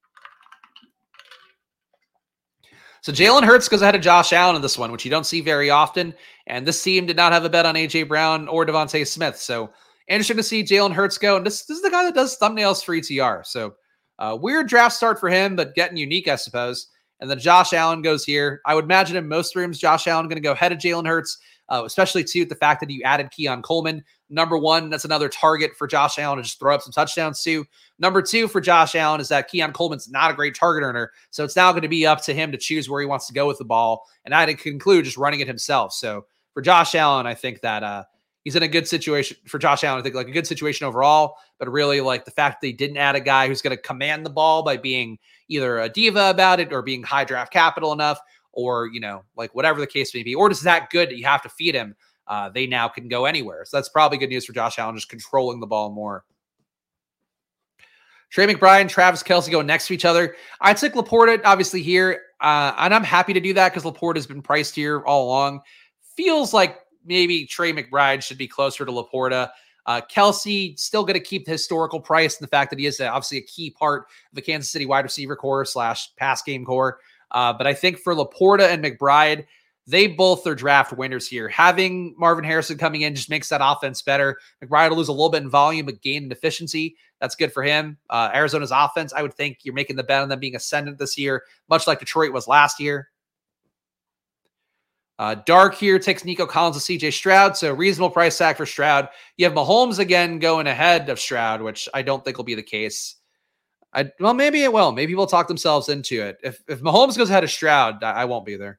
So Jalen Hurts goes ahead of Josh Allen in this one, which you don't see very often. And this team did not have a bet on A.J. Brown or Devontae Smith. So interesting to see Jalen Hurts go. And this is the guy that does thumbnails for ETR. So weird draft start for him, but getting unique, I suppose. And then Josh Allen goes here. I would imagine in most rooms, Josh Allen going to go ahead of Jalen Hurts, especially too with the fact that you added Keon Coleman. Number one, that's another target for Josh Allen to just throw up some touchdowns too. Number two for Josh Allen is that Keon Coleman's not a great target earner. So it's now going to be up to him to choose where he wants to go with the ball. And I'd conclude just running it himself. So for Josh Allen, I think that he's in a good situation. For Josh Allen, I think like a good situation overall. But really like the fact that they didn't add a guy who's going to command the ball by being either a diva about it or being high draft capital enough, or, like whatever the case may be, or just that good that you have to feed him. They now can go anywhere. So that's probably good news for Josh Allen, just controlling the ball more. Trey McBride, Travis Kelce going next to each other. I took Laporta obviously here, and I'm happy to do that because Laporta has been priced here all along. Feels like maybe Trey McBride should be closer to Laporta. Kelce still going to keep the historical price and the fact that he is obviously a key part of the Kansas City wide receiver core / pass game core. But I think for Laporta and McBride, they both are draft winners here. Having Marvin Harrison coming in just makes that offense better. McBride will lose a little bit in volume, but gain in efficiency. That's good for him. Arizona's offense, I would think you're making the bet on them being ascendant this year, much like Detroit was last year. Dark here takes Nico Collins to CJ Stroud, so reasonable price tag for Stroud. You have Mahomes again going ahead of Stroud, which I don't think will be the case. Well, maybe it will. Maybe people talk themselves into it. If Mahomes goes ahead of Stroud, I won't be there.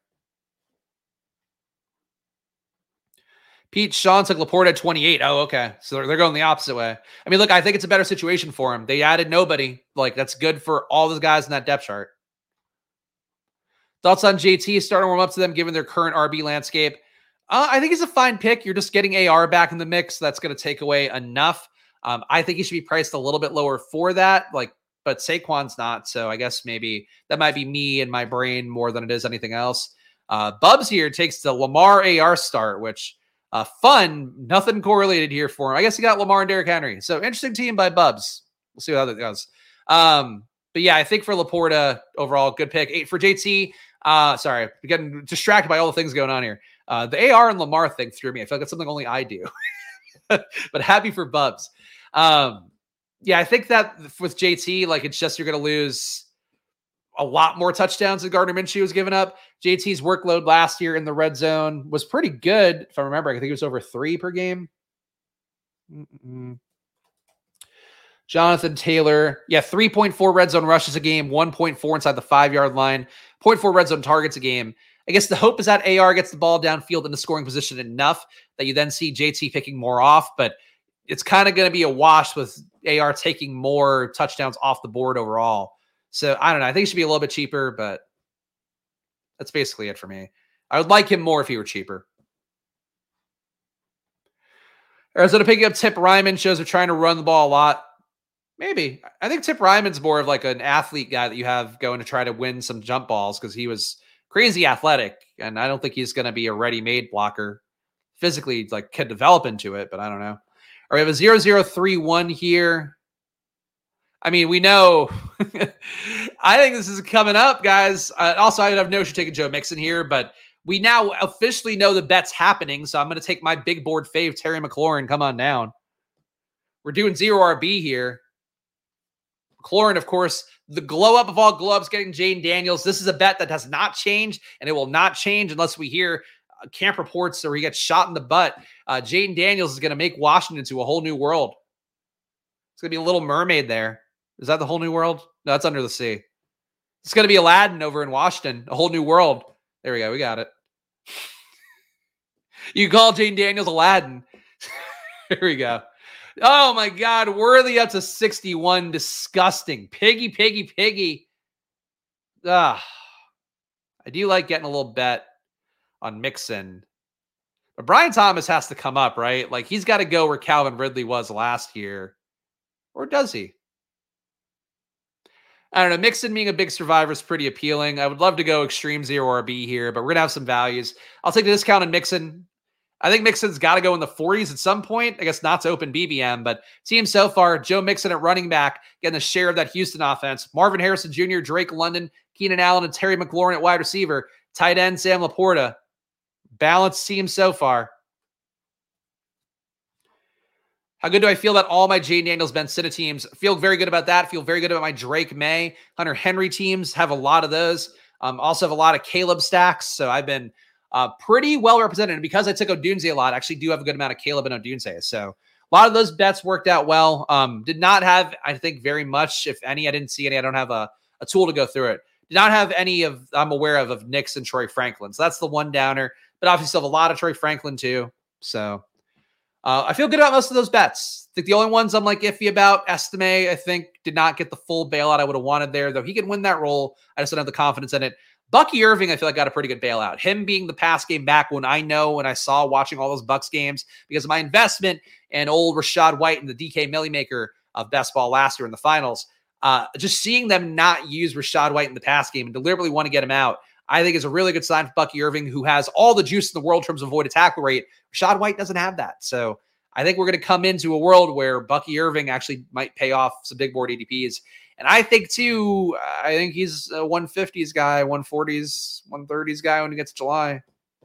Pete Sean took Laporta at 28. Oh, okay. So they're going the opposite way. I mean, look, I think it's a better situation for him. They added nobody. Like, that's good for all those guys in that depth chart. Thoughts on JT starting to warm up to them given their current RB landscape? I think he's a fine pick. You're just getting AR back in the mix. That's going to take away enough. I think he should be priced a little bit lower for that. But Saquon's not. So I guess maybe that might be me and my brain more than it is anything else. Bubs here takes the Lamar AR start, which fun. Nothing correlated here for him. I guess he got Lamar and Derrick Henry. So interesting team by Bubs. We'll see how that goes. But yeah, I think for Laporta overall, good pick. 8 for JT. Sorry, I'm getting distracted by all the things going on here. The AR and Lamar thing threw me. I feel like that's something only I do. But happy for Bubs. Yeah, I think that with JT, like it's just you're going to lose a lot more touchdowns than Gardner Minshew was giving up. JT's workload last year in the red zone was pretty good. If I remember, I think it was over 3 per game. Jonathan Taylor. Yeah, 3.4 red zone rushes a game, 1.4 inside the 5-yard line, 0.4 red zone targets a game. I guess the hope is that AR gets the ball downfield in the scoring position enough that you then see JT picking more off, but it's kind of going to be a wash with AR taking more touchdowns off the board overall. So I don't know. I think it should be a little bit cheaper, but that's basically it for me. I would like him more if he were cheaper. Arizona picking up Tip Ryman shows they're trying to run the ball a lot. Maybe. I think Tip Ryman's more of like an athlete guy that you have going to try to win some jump balls because he was crazy athletic, and I don't think he's going to be a ready-made blocker. Physically, like, could develop into it, but I don't know. All right, we have a 0-0-3-1 here. I mean, we know. I think this is coming up, guys. Also, I would have no issue taking Joe Mixon here, but we now officially know the bet's happening, so I'm going to take my big board fave, Terry McLaurin. Come on down. We're doing 0 RB here. McLaurin, of course, the glow up of all glow ups, getting Jayden Daniels. This is a bet that has not changed, and it will not change unless we hear camp reports or he gets shot in the butt. Jayden Daniels is going to make Washington to a whole new world. It's going to be a Little Mermaid there. Is that the whole new world? No, that's Under the Sea. It's going to be Aladdin over in Washington, a whole new world. There we go. We got it. You call Jayden Daniels Aladdin. Here we go. Oh, my God. Worthy up to 61. Disgusting. Piggy, piggy, piggy. I do like getting a little bet on Mixon. But Brian Thomas has to come up, right? Like, he's got to go where Calvin Ridley was last year. Or does he? I don't know. Mixon being a big survivor is pretty appealing. I would love to go extreme 0 RB here, but we're going to have some values. I'll take the discount on Mixon. I think Mixon's got to go in the 40s at some point. I guess not to open BBM, but team so far, Joe Mixon at running back, getting the share of that Houston offense. Marvin Harrison Jr., Drake London, Keenan Allen, and Terry McLaurin at wide receiver. Tight end, Sam Laporta. Balanced team so far. How good do I feel about all my Jayden Daniels, Ben Sitta teams? Feel very good about that. Feel very good about my Drake May, Hunter Henry teams. Have a lot of those. Also have a lot of Caleb stacks, so I've been pretty well represented. And because I took Odunze a lot, I actually do have a good amount of Caleb and Odunze. So a lot of those bets worked out well. Did not have, I think, very much, if any. I didn't see any. I don't have a tool to go through it. Did not have any of, I'm aware of Knicks and Troy Franklin. So that's the one downer. But obviously still have a lot of Troy Franklin too. So I feel good about most of those bets. I think the only ones I'm like iffy about, Estime, I think, did not get the full bailout I would have wanted there, though he can win that role. I just don't have the confidence in it. Bucky Irving, I feel like, got a pretty good bailout. Him being the pass game back when I saw watching all those Bucks games because of my investment in old Rashad White and the DK Millimaker of best ball last year in the finals. Just seeing them not use Rashad White in the pass game and deliberately want to get him out, I think is a really good sign for Bucky Irving, who has all the juice in the world in terms of avoided tackle rate. Rashad White doesn't have that. So I think we're going to come into a world where Bucky Irving actually might pay off some big board ADPs. And I think, too, I think he's a 150s guy, 140s, 130s guy when he gets to July.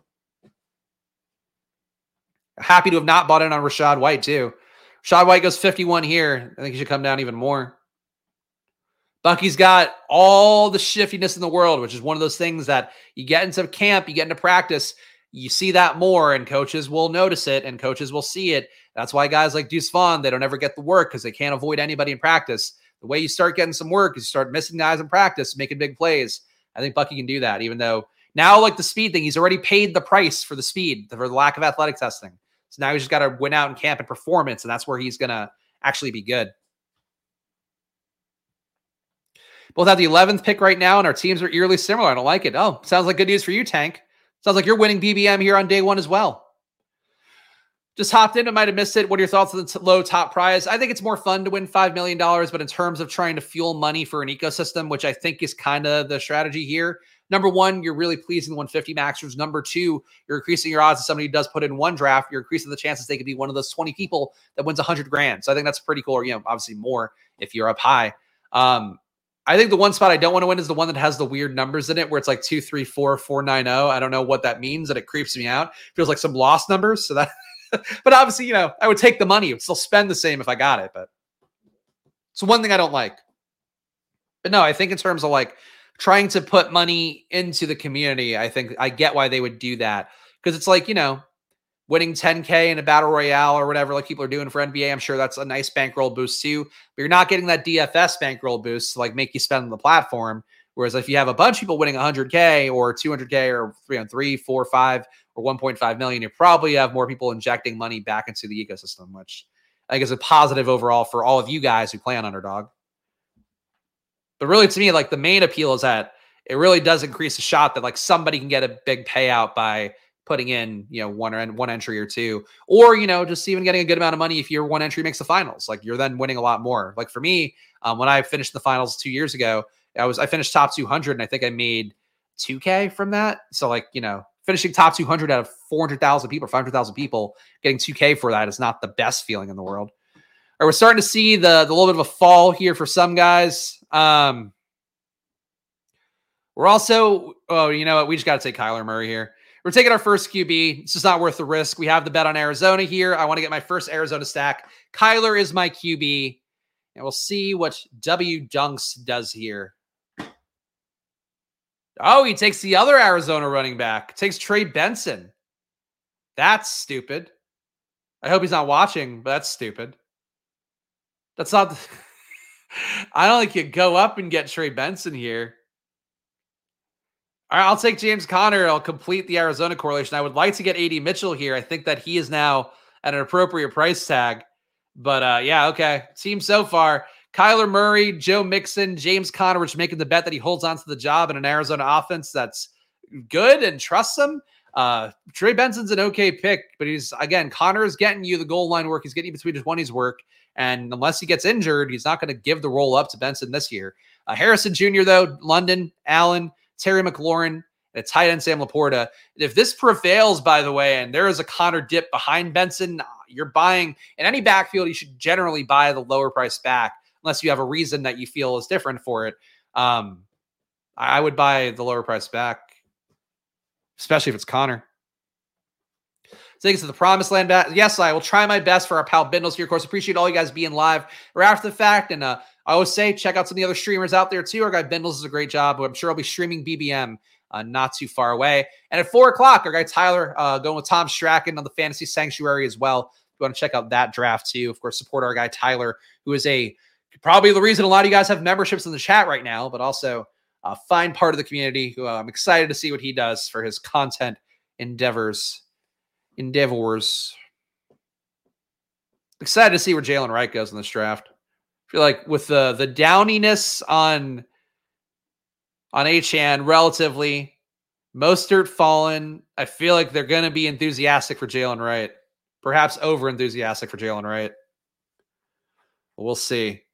Happy to have not bought in on Rashad White, too. Rashad White goes 51 here. I think he should come down even more. Bucky's got all the shiftiness in the world, which is one of those things that you get into camp, you get into practice, you see that more, and coaches will notice it, and coaches will see it. That's why guys like Deuce Vaughn, they don't ever get the work because they can't avoid anybody in practice. The way you start getting some work is you start missing guys in practice, making big plays. I think Bucky can do that, even though now, like the speed thing, he's already paid the price for the speed, for the lack of athletic testing. So now he's just got to win out in camp and performance, and that's where he's going to actually be good. Both have the 11th pick right now, and our teams are eerily similar. I don't like it. Oh, sounds like good news for you, Tank. Sounds like you're winning BBM here on day one as well. Just hopped in. I might have missed it. What are your thoughts on the low top prize? I think it's more fun to win $5 million, but in terms of trying to fuel money for an ecosystem, which I think is kind of the strategy here. Number one, you're really pleasing the 150 maxers. Number two, you're increasing your odds if somebody does put in one draft. You're increasing the chances they could be one of those 20 people that wins $100,000. So I think that's pretty cool. Or, obviously more if you're up high. I think the one spot I don't want to win is the one that has the weird numbers in it, where it's like 2, 3, 4, 490. I don't know what that means, and it creeps me out. Feels like some lost numbers. So that, but obviously, I would take the money. I would still spend the same if I got it. But it's one thing I don't like. But no, I think in terms of like trying to put money into the community, I think I get why they would do that, because it's like, winning 10K in a battle royale or whatever, like people are doing for NBA. I'm sure that's a nice bankroll boost too, but you're not getting that DFS bankroll boost to like make you spend on the platform. Whereas if you have a bunch of people winning 100K or 200K or 3 on 3, 4, 5, or 1.5 million, you probably have more people injecting money back into the ecosystem, which I think is a positive overall for all of you guys who play on Underdog. But really, to me, like the main appeal is that it really does increase the shot that like somebody can get a big payout by putting in, one entry or two, or, just even getting a good amount of money. If your one entry makes the finals, like you're then winning a lot more. Like for me, when I finished the finals 2 years ago, I finished top 200 and I think I made 2K from that. So like, finishing top 200 out of 400,000 people or 500,000 people, getting 2K for that is not the best feeling in the world. Or we're starting to see the little bit of a fall here for some guys. We're also, you know what? We just got to take Kyler Murray here. We're taking our first QB. It's just not worth the risk. We have the bet on Arizona here. I want to get my first Arizona stack. Kyler is my QB. And we'll see what W Dunks does here. Oh, he takes the other Arizona running back. Takes Trey Benson. That's stupid. I hope he's not watching, but that's stupid. That's not... I don't think you go up and get Trey Benson here. All right, I'll take James Conner. I'll complete the Arizona correlation. I would like to get AD Mitchell here. I think that he is now at an appropriate price tag. But yeah, okay. Team so far, Kyler Murray, Joe Mixon, James Conner, which making the bet that he holds on to the job in an Arizona offense that's good and trusts him. Trey Benson's an okay pick, but Conner is getting you the goal line work. He's getting you between his 20s work. And unless he gets injured, he's not going to give the roll up to Benson this year. Harrison Jr., though, London, Allen, Terry McLaurin, and a tight end Sam Laporta. If this prevails, by the way, and there is a Conner dip behind Benson, you're buying in any backfield. You should generally buy the lower price back unless you have a reason that you feel is different for it. I would buy the lower price back, especially if it's Conner. Take us to the promised land. Yes, I will try my best for our pal Bindles here. Of course, appreciate all you guys being live or after the fact. And I always say, check out some of the other streamers out there too. Our guy Bindles does a great job. I'm sure I'll be streaming BBM not too far away. And at 4 o'clock, our guy Tyler going with Tom Strachan on the Fantasy Sanctuary as well. If you want to check out that draft too, of course, support our guy Tyler, who is probably the reason a lot of you guys have memberships in the chat right now, but also a fine part of the community who I'm excited to see what he does for his content endeavors. Excited to see where Jalen Wright goes in this draft. I feel like with the downiness on Achane relatively, Mostert fallen, I feel like they're going to be enthusiastic for Jalen Wright. Perhaps over enthusiastic for Jalen Wright. We'll see.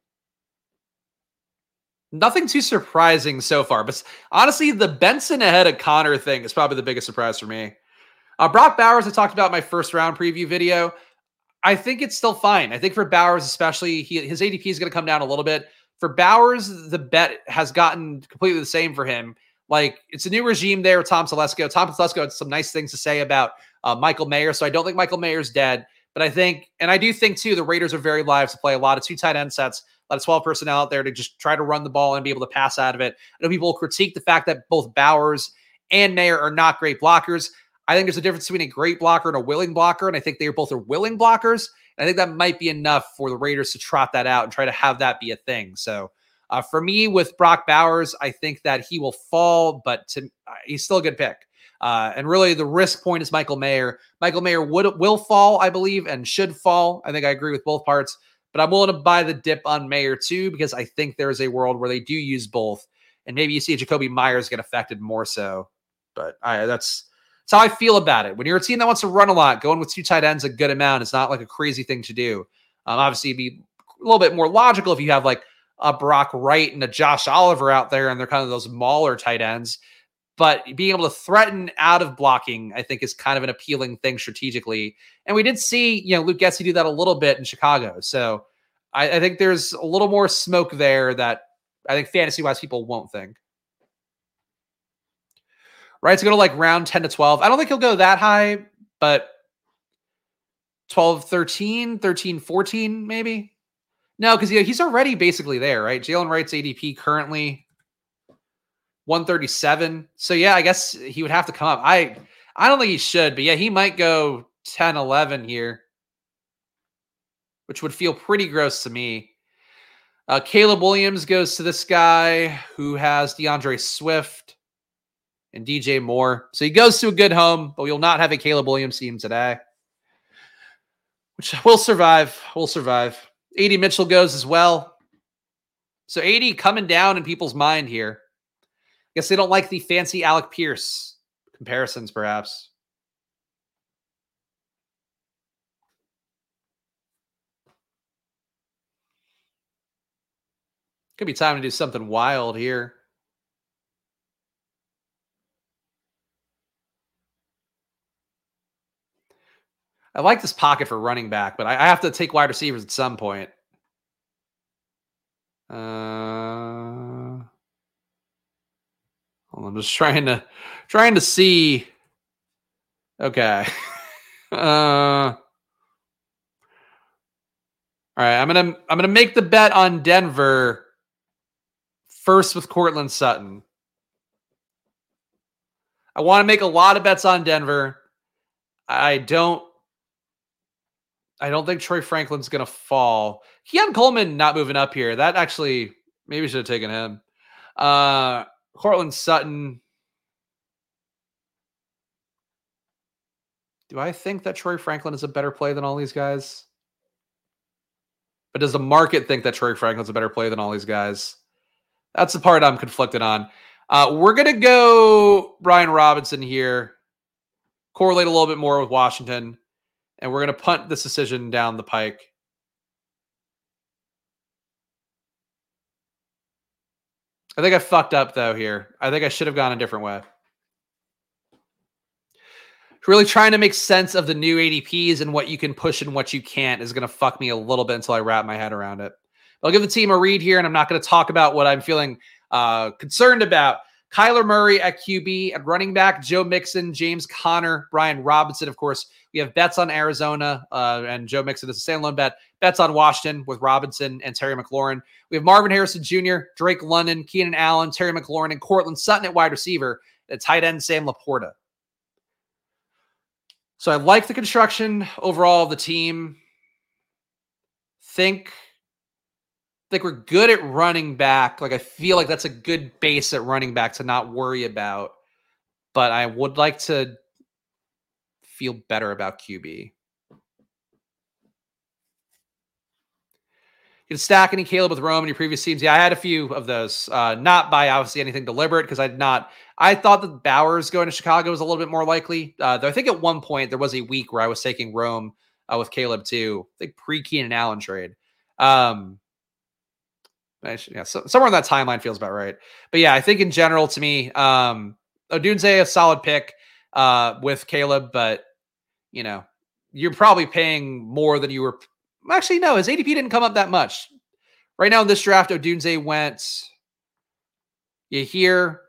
Nothing too surprising so far, but honestly, the Benson ahead of Connor thing is probably the biggest surprise for me. Brock Bowers, I talked about in my first round preview video. I think it's still fine. I think for Bowers especially, his ADP is going to come down a little bit. For Bowers, the bet has gotten completely the same for him. Like, it's a new regime there with Tom Telesco. Tom Telesco had some nice things to say about Michael Mayer, so I don't think Michael Mayer's dead. But I think, and I do think too, the Raiders are very live to play a lot of 2 tight end sets, a lot of 12 personnel out there to just try to run the ball and be able to pass out of it. I know people will critique the fact that both Bowers and Mayer are not great blockers. I think there's a difference between a great blocker and a willing blocker, and I think they both are willing blockers. And I think that might be enough for the Raiders to trot that out and try to have that be a thing. So for me, with Brock Bowers, I think that he will fall, but he's still a good pick. And really, the risk point is Michael Mayer. Michael Mayer will fall, I believe, and should fall. I think I agree with both parts. But I'm willing to buy the dip on Mayer too, because I think there is a world where they do use both. And maybe you see Jacoby Myers get affected more so. But that's how I feel about it. When you're a team that wants to run a lot, going with 2 tight ends a good amount is not like a crazy thing to do. Obviously, it'd be a little bit more logical if you have like a Brock Wright and a Josh Oliver out there, and they're kind of those mauler tight ends. But being able to threaten out of blocking, I think, is kind of an appealing thing strategically. And we did see, Luke Getsy do that a little bit in Chicago. So I think there's a little more smoke there that I think fantasy-wise people won't think. Right, to go to like round 10 to 12. I don't think he'll go that high, but 12, 13, 13, 14 maybe. No, because he's already basically there, right? Jalen Wright's ADP currently 137. So yeah, I guess he would have to come up. I don't think he should, but yeah, he might go 10, 11 here, which would feel pretty gross to me. Caleb Williams goes to this guy who has DeAndre Swift and DJ Moore. So he goes to a good home, but we will not have a Caleb Williams team today, which will survive. We'll survive. AD Mitchell goes as well. So AD coming down in people's mind here. I guess they don't like the fancy Alec Pierce comparisons, perhaps. Could be time to do something wild here. I like this pocket for running back, but I have to take wide receivers at some point. I'm just trying to see. Okay. All right. I'm gonna make the bet on Denver first with Courtland Sutton. I want to make a lot of bets on Denver. I don't think Troy Franklin's going to fall. Keon Coleman not moving up here. That actually, maybe should have taken him. Courtland Sutton. Do I think that Troy Franklin is a better play than all these guys? But does the market think that Troy Franklin's a better play than all these guys? That's the part I'm conflicted on. We're going to go Brian Robinson here. Correlate a little bit more with Washington. And we're going to punt this decision down the pike. I think I fucked up, though, here. I think I should have gone a different way. Really trying to make sense of the new ADPs and what you can push and what you can't is going to fuck me a little bit until I wrap my head around it. I'll give the team a read here, and I'm not going to talk about what I'm feeling concerned about. Kyler Murray at QB. At running back, Joe Mixon, James Conner, Brian Robinson. Of course, we have bets on Arizona, and Joe Mixon is a standalone bet. Bets on Washington with Robinson and Terry McLaurin. We have Marvin Harrison Jr., Drake London, Keenan Allen, Terry McLaurin, and Cortland Sutton at wide receiver. At tight end, Sam Laporta. So I like the construction overall of the team. Think we're good at running back. Like, I feel like that's a good base at running back to not worry about. But I would like to feel better about QB. You can stack any Caleb with Rome in your previous teams. Yeah, I had a few of those. Not by obviously anything deliberate, because I thought that Bowers going to Chicago was a little bit more likely. Though I think at one point there was a week where I was taking Rome with Caleb too. I think pre-Keenan Allen trade. Yeah, so somewhere on that timeline feels about right. But yeah, I think in general, to me, Odunze a solid pick with Caleb, but you're probably paying more than you were. Actually, no, his ADP didn't come up that much. Right now in this draft, Odunze went here.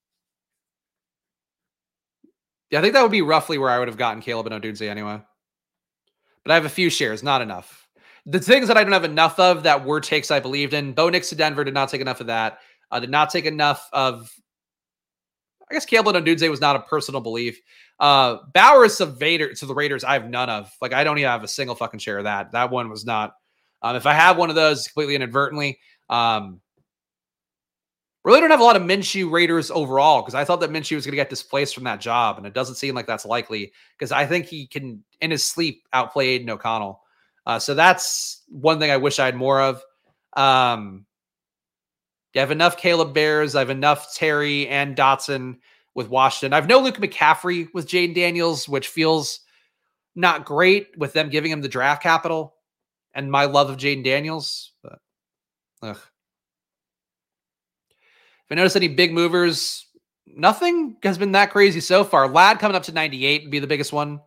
Yeah, I think that would be roughly where I would have gotten Caleb and Odunze anyway. But I have a few shares, not enough. The things that I don't have enough of that were takes I believed in. Bo Nix to Denver, did not take enough of that. Did not take enough of, I guess Caleb and Odunze was not a personal belief. Bowers to the Raiders, I have none of. Like, I don't even have a single fucking share of that. That one was not. If I have one of those completely inadvertently, really don't have a lot of Minshew Raiders overall, because I thought that Minshew was going to get displaced from that job, and it doesn't seem like that's likely, because I think he can, in his sleep, outplay Aiden O'Connell. So that's one thing I wish I had more of. I have enough Caleb Bears. I have enough Terry and Dotson with Washington. I have no Luke McCaffrey with Jaden Daniels, which feels not great with them giving him the draft capital and my love of Jaden Daniels. But, If I notice any big movers, nothing has been that crazy so far. Ladd coming up to 98 would be the biggest one.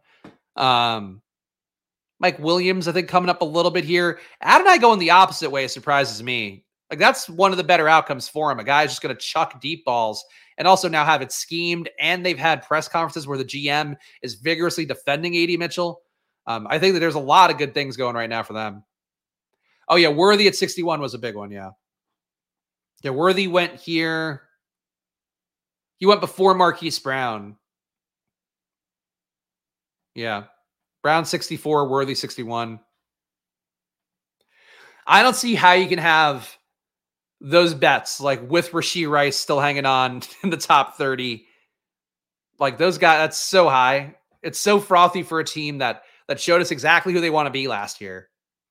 Mike Williams, I think, coming up a little bit here. Adonai going the opposite way surprises me. Like, that's one of the better outcomes for him. A guy's just going to chuck deep balls and also now have it schemed. And they've had press conferences where the GM is vigorously defending A.D. Mitchell. I think that there's a lot of good things going right now for them. Oh, yeah. Worthy at 61 was a big one. Yeah. Yeah. Worthy went here. He went before Marquise Brown. Yeah. Brown 64, Worthy 61. I don't see how you can have those bets, like with Rashee Rice still hanging on in the top 30. Like, those guys, that's so high. It's so frothy for a team that showed us exactly who they want to be last year.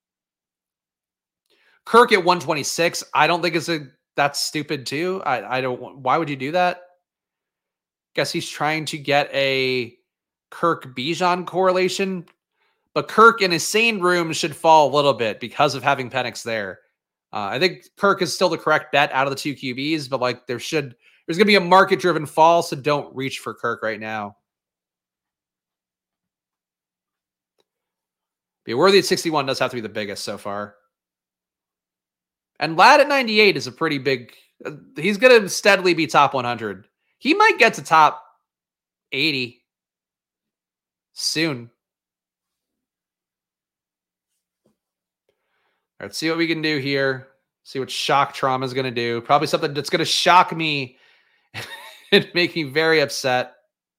Kirk at 126. I don't think that's stupid too. I don't. Why would you do that? Guess he's trying to get a Kirk Bijan correlation, but Kirk in his sane room should fall a little bit because of having Penix there. I think Kirk is still the correct bet out of the two QBs, but like there's going to be a market driven fall. So don't reach for Kirk right now. Be Worthy at 61 does have to be the biggest so far. And Ladd at 98 is a pretty big, he's going to steadily be top 100. He might get to top 80 soon. All right, let's see what we can do here. See what shock trauma is going to do. Probably something that's going to shock me and make me very upset.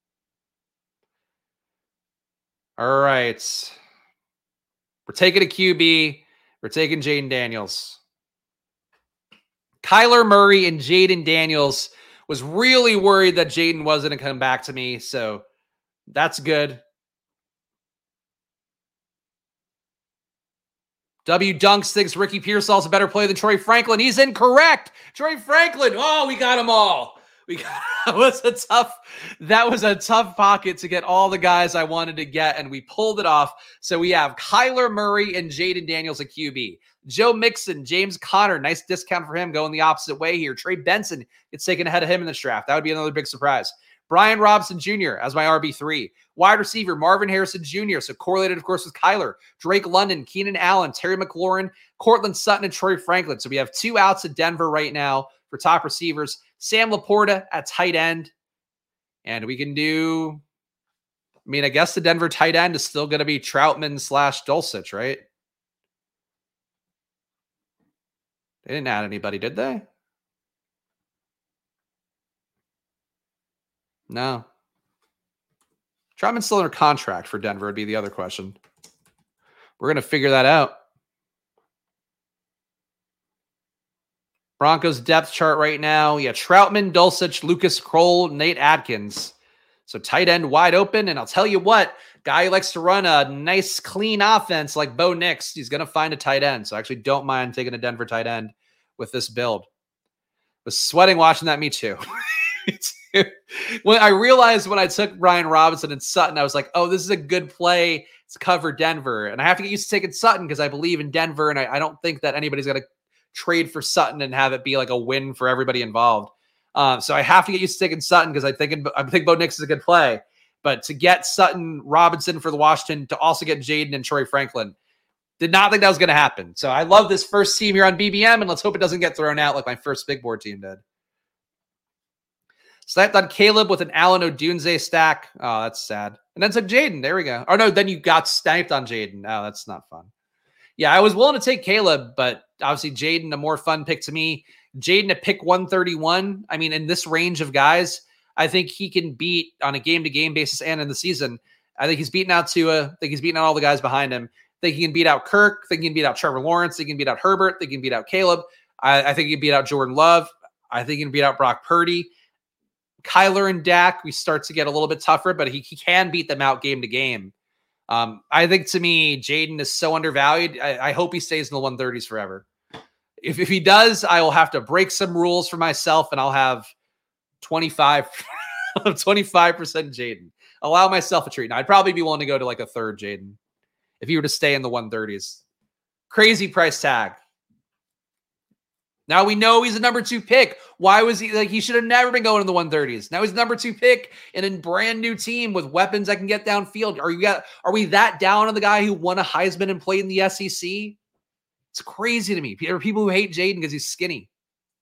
All right. We're taking a QB. We're taking Jaden Daniels. Kyler Murray and Jaden Daniels. Was really worried that Jaden wasn't going to come back to me, so that's good. W Dunks thinks Ricky Pearsall's a better player than Troy Franklin. He's incorrect. Troy Franklin. Oh, we got them all. That was a tough pocket to get all the guys I wanted to get, and we pulled it off. So we have Kyler Murray and Jaden Daniels at QB. Joe Mixon, James Conner, nice discount for him going the opposite way here. Trey Benson gets taken ahead of him in this draft. That would be another big surprise. Brian Robinson Jr. as my RB3. Wide receiver, Marvin Harrison Jr., so correlated, of course, with Kyler. Drake London, Keenan Allen, Terry McLaurin, Cortland Sutton, and Troy Franklin. So we have 2 outs at Denver right now for top receivers. Sam Laporta at tight end. And we can do, I mean, I guess the Denver tight end is still going to be Troutman / Dulcich, right? They didn't add anybody, did they? No. Troutman's still under contract for Denver would be the other question. We're going to figure that out. Broncos depth chart right now. Yeah, Troutman, Dulcich, Lucas Kroll, Nate Atkins. So tight end wide open. And I'll tell you what, guy who likes to run a nice, clean offense like Bo Nix, he's going to find a tight end. So I actually don't mind taking a Denver tight end with this build. Was sweating watching that, me too. When I realized when I took Ryan Robinson and Sutton, I was like, oh, this is a good play to cover Denver. And I have to get used to taking Sutton because I believe in Denver. And I don't think that anybody's going to trade for Sutton and have it be like a win for everybody involved. So I have to get used to taking Sutton because I think Bo Nix is a good play. But to get Sutton, Robinson for the Washington, to also get Jaden and Troy Franklin, did not think that was going to happen. So I love this first team here on BBM, and let's hope it doesn't get thrown out like my first big board team did. Sniped on Caleb with an Alan Odunze stack. Oh, that's sad. And then took Jaden. There we go. Oh, no, then you got sniped on Jaden. Oh, that's not fun. Yeah, I was willing to take Caleb, but obviously Jaden, a more fun pick to me. Jaden at pick 131. I mean, in this range of guys, I think he can beat on a game-to-game basis and in the season. I think he's beaten out Tua. I think he's beaten out all the guys behind him. I think he can beat out Kirk. I think he can beat out Trevor Lawrence. I think he can beat out Herbert. I think he can beat out Caleb. I think he can beat out Jordan Love. I think he can beat out Brock Purdy. Kyler and Dak, we start to get a little bit tougher, but he can beat them out game to game. I think to me, Jaden is so undervalued. I hope he stays in the 130s forever. If he does, I will have to break some rules for myself and I'll have 25% Jaden. Allow myself a treat. Now, I'd probably be willing to go to like a third Jaden if he were to stay in the 130s. Crazy price tag. Now we know he's a number 2 pick. Why was he like he should have never been going in the 130s? Now he's number 2 pick in a brand new team with weapons that can get downfield. Are we that down on the guy who won a Heisman and played in the SEC? It's crazy to me. There are people who hate Jaden because he's skinny.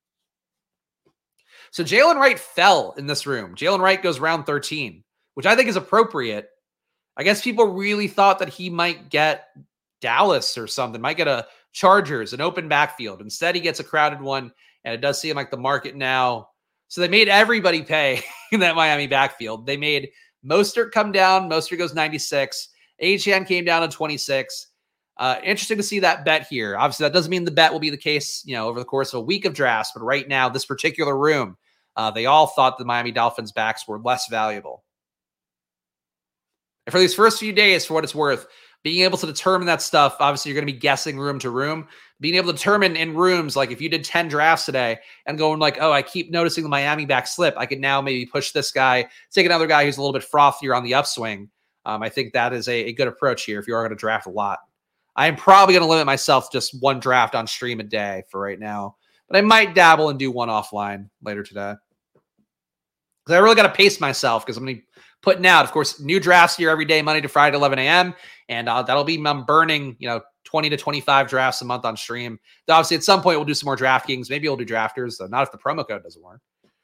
So Jalen Wright fell in this room. Jalen Wright goes round 13, which I think is appropriate. I guess people really thought that he might get Dallas or something, might get a Chargers, an open backfield. Instead, he gets a crowded one, and it does seem like the market now. So they made everybody pay in that Miami backfield. They made Mostert come down. Mostert goes 96. Achane came down to 26. Interesting to see that bet here. Obviously, that doesn't mean the bet will be the case, over the course of a week of drafts. But right now, this particular room, they all thought the Miami Dolphins backs were less valuable. And for these first few days, for what it's worth, being able to determine that stuff, obviously you're going to be guessing room to room. Being able to determine in rooms, like if you did 10 drafts today and going like, oh, I keep noticing the Miami back slip, I could now maybe push this guy, take another guy who's a little bit frothier on the upswing. I think that is a good approach here if you are going to draft a lot. I am probably going to limit myself to just one draft on stream a day for right now, but I might dabble and do one offline later today. Because I really got to pace myself because I'm going to be putting out, of course, new drafts here every day, Monday to Friday, 11 a.m. And that'll be burning, 20 to 25 drafts a month on stream. Obviously, at some point, we'll do some more DraftKings. Maybe we'll do drafters, though not if the promo code doesn't work.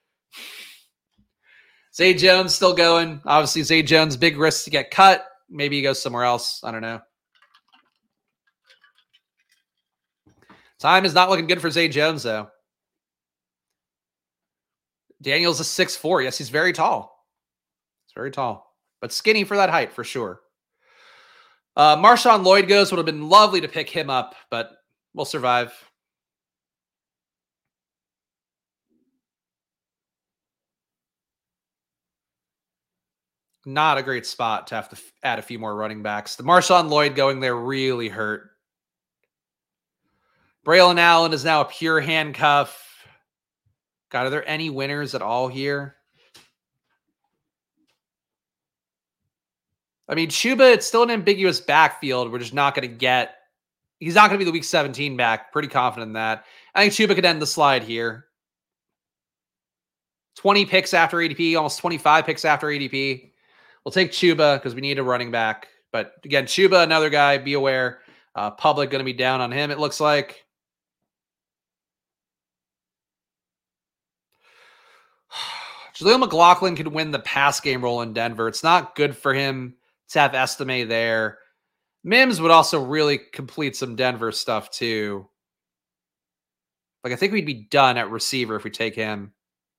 Zay Jones still going. Obviously, Zay Jones, big risk to get cut. Maybe he goes somewhere else. I don't know. Time is not looking good for Zay Jones, though. Daniel's a 6'4". Yes, he's very tall. He's very tall, but skinny for that height, for sure. Marshawn Lloyd goes. Would have been lovely to pick him up, but we'll survive. Not a great spot to have to add a few more running backs. The Marshawn Lloyd going there really hurt. Braylon Allen is now a pure handcuff. God, are there any winners at all here? I mean, Chuba, it's still an ambiguous backfield. We're just not going to get... He's not going to be the week 17 back. Pretty confident in that. I think Chuba could end the slide here. 20 picks after ADP, almost 25 picks after ADP. We'll take Chuba because we need a running back. But again, Chuba, another guy, be aware. Public going to be down on him, it looks like. Jaleel McLaughlin could win the pass game role in Denver. It's not good for him to have Estime there. Mims would also really complete some Denver stuff too. Like, I think we'd be done at receiver if we take him.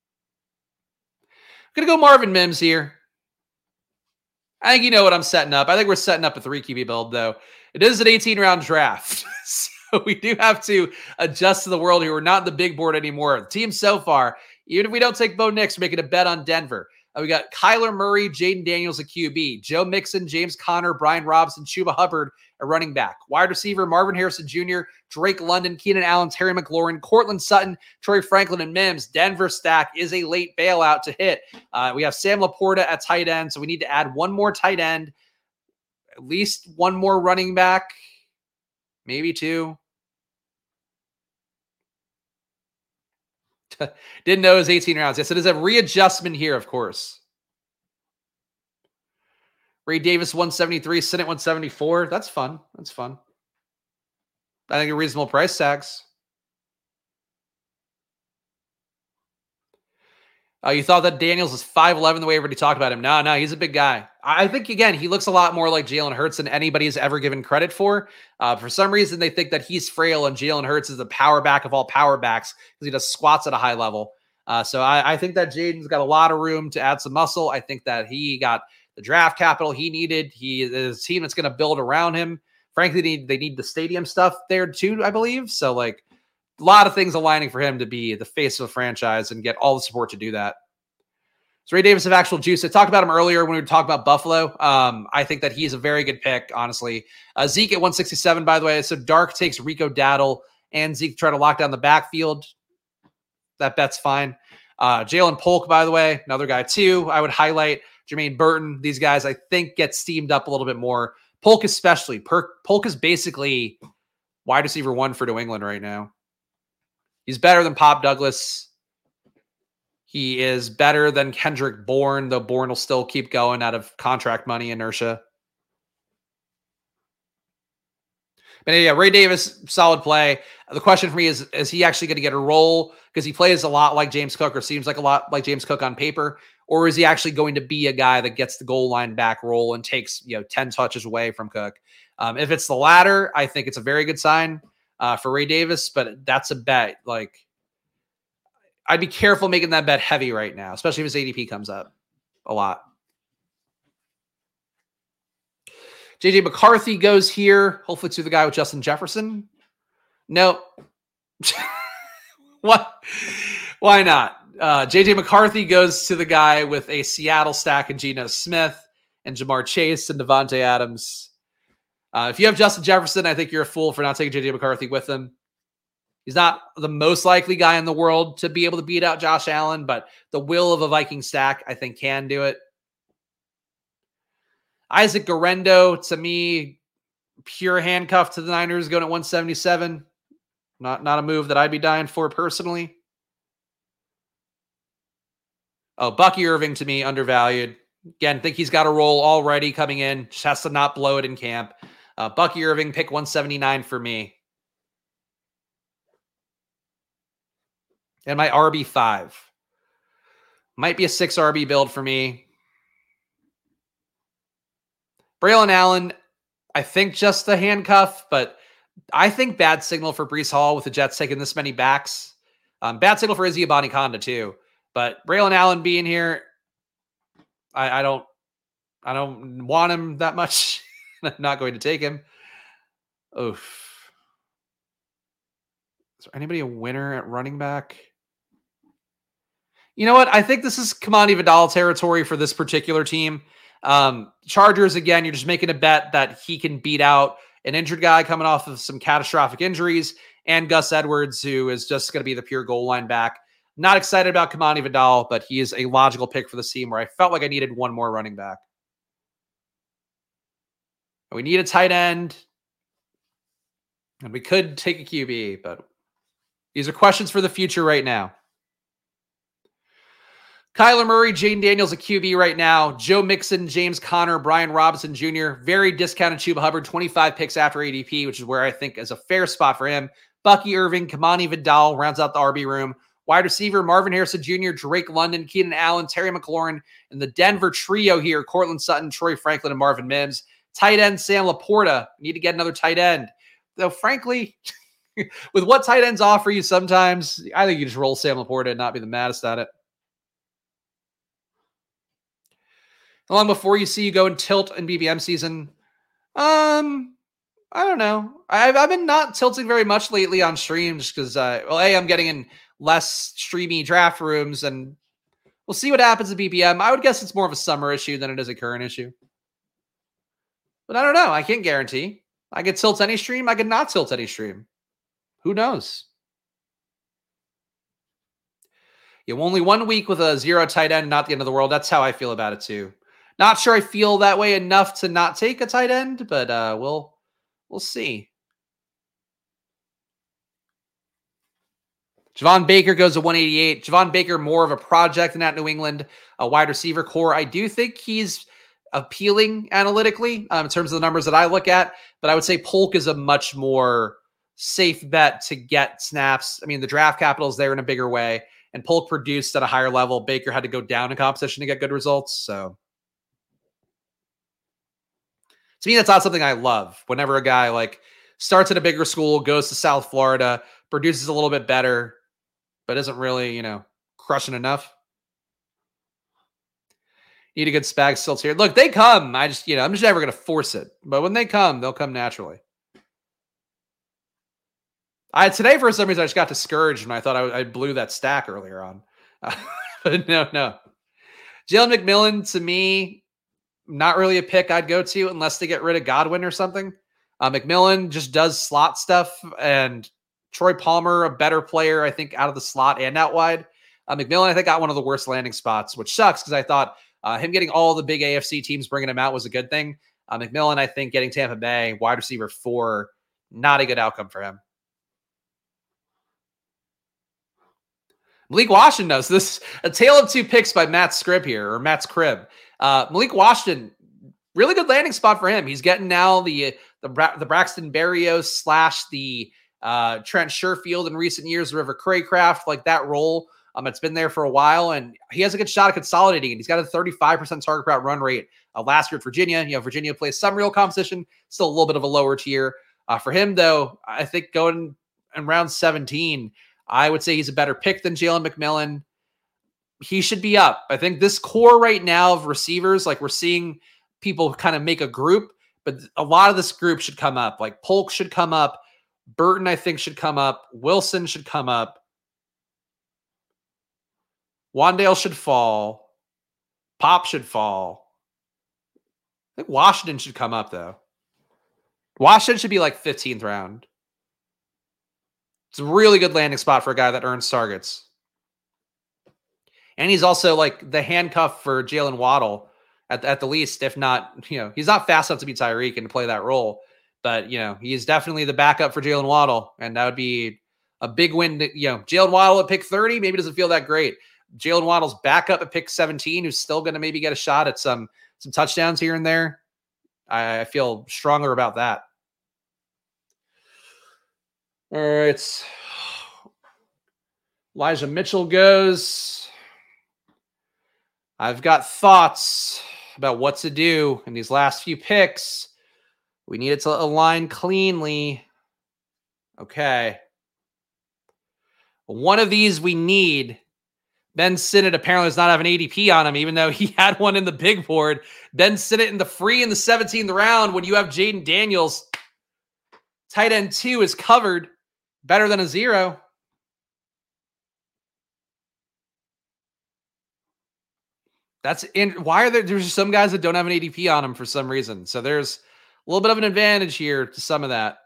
I'm going to go Marvin Mims here. I think you know what I'm setting up. I think we're setting up a 3 QB build, though. It is an 18-round draft, so we do have to adjust to the world here. We're not in the big board anymore. The team so far, even if we don't take Bo Nix, we're making a bet on Denver. We got Kyler Murray, Jaden Daniels at QB, Joe Mixon, James Conner, Brian Robinson, Chuba Hubbard at running back, wide receiver Marvin Harrison Jr., Drake London, Keenan Allen, Terry McLaurin, Cortland Sutton, Troy Franklin, and Mims. Denver stack is a late bailout to hit. We have Sam Laporta at tight end, so we need to add one more tight end, at least one more running back, maybe 2. Didn't know it was 18 rounds. Yes, it is a readjustment here, of course. Ray Davis, 173, Sinnott, 174. That's fun. That's fun. I think a reasonable price tags. You thought that Daniels was 5'11", the way everybody talked about him. No, he's a big guy. I think, again, he looks a lot more like Jalen Hurts than anybody's ever given credit for. For some reason, they think that he's frail and Jalen Hurts is the power back of all power backs because he does squats at a high level. So I think that Jaden's got a lot of room to add some muscle. I think that he got the draft capital he needed. He is a team that's going to build around him. Frankly, they need the stadium stuff there too, I believe. So, like, a lot of things aligning for him to be the face of a franchise and get all the support to do that. So Ray Davis of actual juice. I talked about him earlier when we were talking about Buffalo. I think that he's a very good pick, honestly. Zeke at 167, by the way. So Dark takes Rico Daddle and Zeke to try to lock down the backfield. That bet's fine. Jalen Polk, by the way, another guy too. I would highlight Jermaine Burton. These guys, I think, get steamed up a little bit more. Polk especially. Polk is basically wide receiver 1 for New England right now. He's better than Pop Douglas. He is better than Kendrick Bourne, though Bourne will still keep going out of contract money inertia. But yeah, Ray Davis, solid play. The question for me is he actually going to get a role? Because he plays a lot like James Cook, or seems like a lot like James Cook on paper. Or is he actually going to be a guy that gets the goal line back role and takes 10 touches away from Cook? If it's the latter, I think it's a very good sign for Ray Davis, but that's a bet. Like, I'd be careful making that bet heavy right now, especially if his ADP comes up a lot. JJ McCarthy goes here, hopefully to the guy with Justin Jefferson. No. What? Why not? JJ McCarthy goes to the guy with a Seattle stack and Geno Smith and Jamar Chase and Devontae Adams. If you have Justin Jefferson, I think you're a fool for not taking JJ McCarthy with him. He's not the most likely guy in the world to be able to beat out Josh Allen, but the will of a Viking stack, I think, can do it. Isaac Garendo, to me, pure handcuff to the Niners, going at 177. Not a move that I'd be dying for personally. Oh, Bucky Irving, to me, undervalued. Again, think he's got a role already coming in. Just has to not blow it in camp. Bucky Irving, pick 179 for me. And my RB5. Might be a 6 RB build for me. Braylon Allen, I think just the handcuff, but I think bad signal for Breece Hall with the Jets taking this many backs. Bad signal for Izzy Abanikanda too. But Braylon Allen being here, I don't want him that much. I'm not going to take him. Oof. Is there anybody a winner at running back? You know what? I think this is Kamani Vidal territory for this particular team. Chargers, again, you're just making a bet that he can beat out an injured guy coming off of some catastrophic injuries and Gus Edwards, who is just going to be the pure goal line back. Not excited about Kamani Vidal, but he is a logical pick for the team where I felt like I needed one more running back. We need a tight end, and we could take a QB, but these are questions for the future right now. Kyler Murray, Jaden Daniels at QB right now. Joe Mixon, James Conner, Brian Robinson Jr. Very discounted Chuba Hubbard, 25 picks after ADP, which is where I think is a fair spot for him. Bucky Irving, Kamani Vidal rounds out the RB room. Wide receiver, Marvin Harrison Jr., Drake London, Keenan Allen, Terry McLaurin, and the Denver trio here, Cortland Sutton, Troy Franklin, and Marvin Mims. Tight end, Sam Laporta. Need to get another tight end. Though, frankly, with what tight ends offer you sometimes, I think you just roll Sam Laporta and not be the maddest at it. How long before you see you go and tilt in BBM season? I don't know. I've been not tilting very much lately on streams because, I'm getting in less streamy draft rooms, and we'll see what happens at BBM. I would guess it's more of a summer issue than it is a current issue. But I don't know. I can't guarantee. I could tilt any stream. I could not tilt any stream. Who knows? Only 1 week with a 0 tight end, not the end of the world. That's how I feel about it too. Not sure I feel that way enough to not take a tight end, but we'll see. Javon Baker goes to 188. Javon Baker, more of a project than at New England, a wide receiver core. I do think he's appealing analytically in terms of the numbers that I look at, but I would say Polk is a much more safe bet to get snaps. I mean, the draft capital is there in a bigger way, and Polk produced at a higher level. Baker had to go down in competition to get good results. So to me, that's not something I love. Whenever a guy like starts at a bigger school, goes to South Florida, produces a little bit better, but isn't really, crushing enough. Need a good spag stilts here. Look, they come. I'm just never going to force it. But when they come, they'll come naturally. Today, for some reason, I just got discouraged when I thought I blew that stack earlier on. But no. Jalen McMillan, to me, not really a pick I'd go to unless they get rid of Godwin or something. McMillan just does slot stuff, and Troy Palmer, a better player, I think, out of the slot and out wide. McMillan, I think, got one of the worst landing spots, which sucks because I thought him getting all the big AFC teams bringing him out was a good thing. McMillan, I think, getting Tampa Bay, wide receiver 4, not a good outcome for him. Malik Washington knows this. A tale of 2 picks by Matt's Crib here, or Matt's Crib. Malik Washington, really good landing spot for him. He's getting now the Braxton Berrios / the Trent Sherfield in recent years, River Craycraft, like that role. It's been there for a while, and he has a good shot at consolidating. He's got a 35% target route run rate last year at Virginia. Virginia plays some real competition, still a little bit of a lower tier. For him, though, I think going in round 17, I would say he's a better pick than Jalen McMillan. He should be up. I think this core right now of receivers, like we're seeing people kind of make a group, but a lot of this group should come up. Like Polk should come up. Burton, I think, should come up. Wilson should come up. Wandale should fall. Pop should fall. I think Washington should come up, though. Washington should be like 15th round. It's a really good landing spot for a guy that earns targets. And he's also like the handcuff for Jalen Waddle at the least, if not, he's not fast enough to be Tyreek and to play that role. But, he's definitely the backup for Jalen Waddle. And that would be a big win. Jalen Waddle at pick 30 maybe doesn't feel that great. Jalen Waddle's backup at pick 17, who's still going to maybe get a shot at some touchdowns here and there. I feel stronger about that. All right. Elijah Mitchell goes. I've got thoughts about what to do in these last few picks. We need it to align cleanly. Okay. One of these we need. Ben Sinnott apparently does not have an ADP on him, even though he had one in the big board. Ben Sinnott in the free in the 17th round when you have Jaden Daniels. Tight end 2 is covered. Better than a 0. Why are there's some guys that don't have an ADP on them for some reason. So there's a little bit of an advantage here to some of that.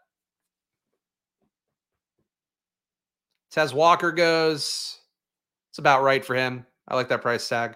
Tez Walker goes. It's about right for him. I like that price tag.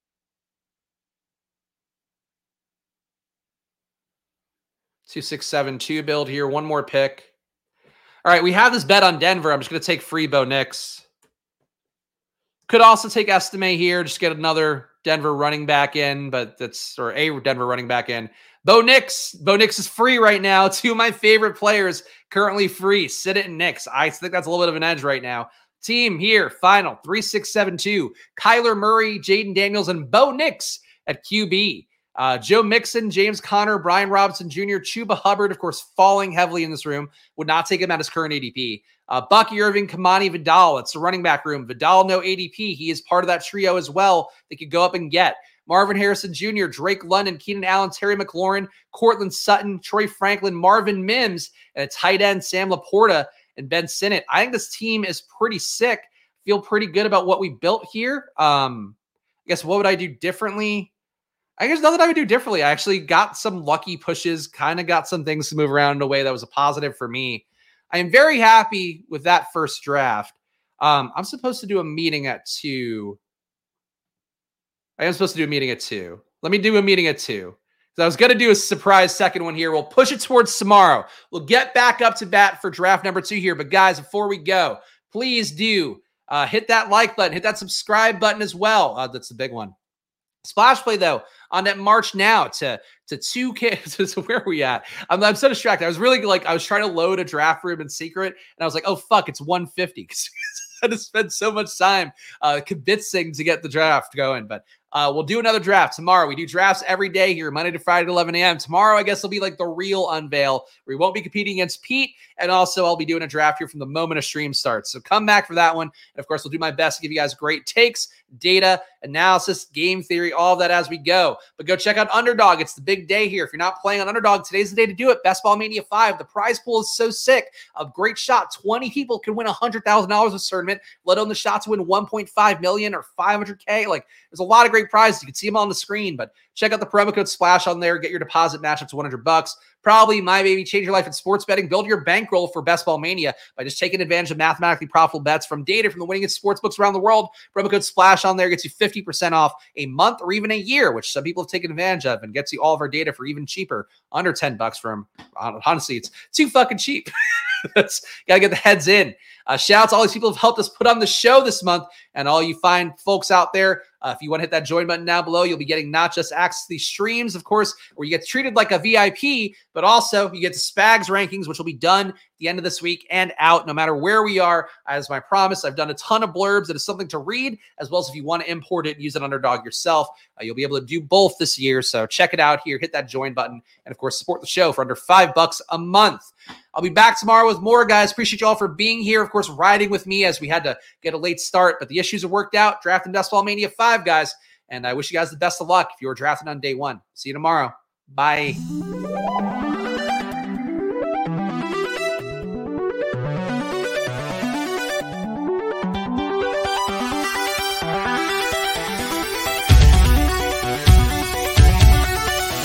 Two, 6, 7, 2 build here. One more pick. All right, we have this bet on Denver. I'm just going to take free Bo Nix. Could also take Estime here. Just get another Denver running back in, a Denver running back in. Bo Nix. Bo Nix is free right now. 2 of my favorite players currently free. Sinnott and Nix. I think that's a little bit of an edge right now. Team here, final 3672. Kyler Murray, Jaden Daniels, and Bo Nix at QB. Joe Mixon, James Conner, Brian Robinson Jr., Chuba Hubbard, of course, falling heavily in this room. Would not take him at his current ADP. Bucky Irving, Kamani Vidal. It's the running back room. Vidal, no ADP. He is part of that trio as well. They could go up and get Marvin Harrison Jr., Drake London, Keenan Allen, Terry McLaurin, Cortland Sutton, Troy Franklin, Marvin Mims, and a tight end, Sam Laporta and Ben Sinnott. I think this team is pretty sick. Feel pretty good about what we built here. I guess what would I do differently? I guess nothing I would do differently. I actually got some lucky pushes, kind of got some things to move around in a way that was a positive for me. I am very happy with that first draft. I'm supposed to do a meeting at 2. I am supposed to do a meeting at 2. Let me do a meeting at 2. So I was going to do a surprise second one here. We'll push it towards tomorrow. We'll get back up to bat for draft number 2 here. But guys, before we go, please do hit that like button, hit that subscribe button as well. That's the big one. Splash Play, though, on that march now to 2K. So where are we at? I'm so distracted. I was really I was trying to load a draft room in secret, and I was like, oh, fuck, it's 150. I had to spend so much time convincing to get the draft going. But we'll do another draft tomorrow. We do drafts every day here, Monday to Friday at 11 a.m. Tomorrow, I guess, will be like the real unveil. We won't be competing against Pete. And also, I'll be doing a draft here from the moment a stream starts. So come back for that one. And, of course, we'll do my best to give you guys great takes, data, analysis, game theory, all of that as we go. But go check out Underdog. It's the big day here. If you're not playing on Underdog, today's the day to do it. Best Ball Mania 5. The prize pool is so sick. A great shot. 20 people can win $100,000 this tournament, let alone the shot to win $1.5 million or $500K. Like, there's a lot of great prizes. You can see them on the screen, but check out the promo code SPLASH on there. Get your deposit match up to $100. Probably my baby. Change your life in sports betting. Build your bankroll for Best Ball Mania by just taking advantage of mathematically profitable bets from data from the winningest sports books around the world. Promo code SPLASH on there gets you 50% off a month or even a year, which some people have taken advantage of, and gets you all of our data for even cheaper, under $10 from, honestly, it's too fucking cheap. That's gotta get the heads in. Shout out to all these people who've helped us put on the show this month, and all you fine folks out there. If you want to hit that join button down below, you'll be getting not just access to these streams, of course, where you get treated like a VIP, but also you get the Spags rankings, which will be done at the end of this week and out no matter where we are. As my promise, I've done a ton of blurbs. It is something to read, as well as if you want to import it and use it Underdog yourself, you'll be able to do both this year. So check it out here. Hit that join button, and of course, support the show for under $5 a month. I'll be back tomorrow with more, guys. Appreciate you all for being here. Of course, riding with me as we had to get a late start, but the issues have worked out. Drafting Best Ball Mania 5, guys. And I wish you guys the best of luck if you were drafting on day 1. See you tomorrow. Bye.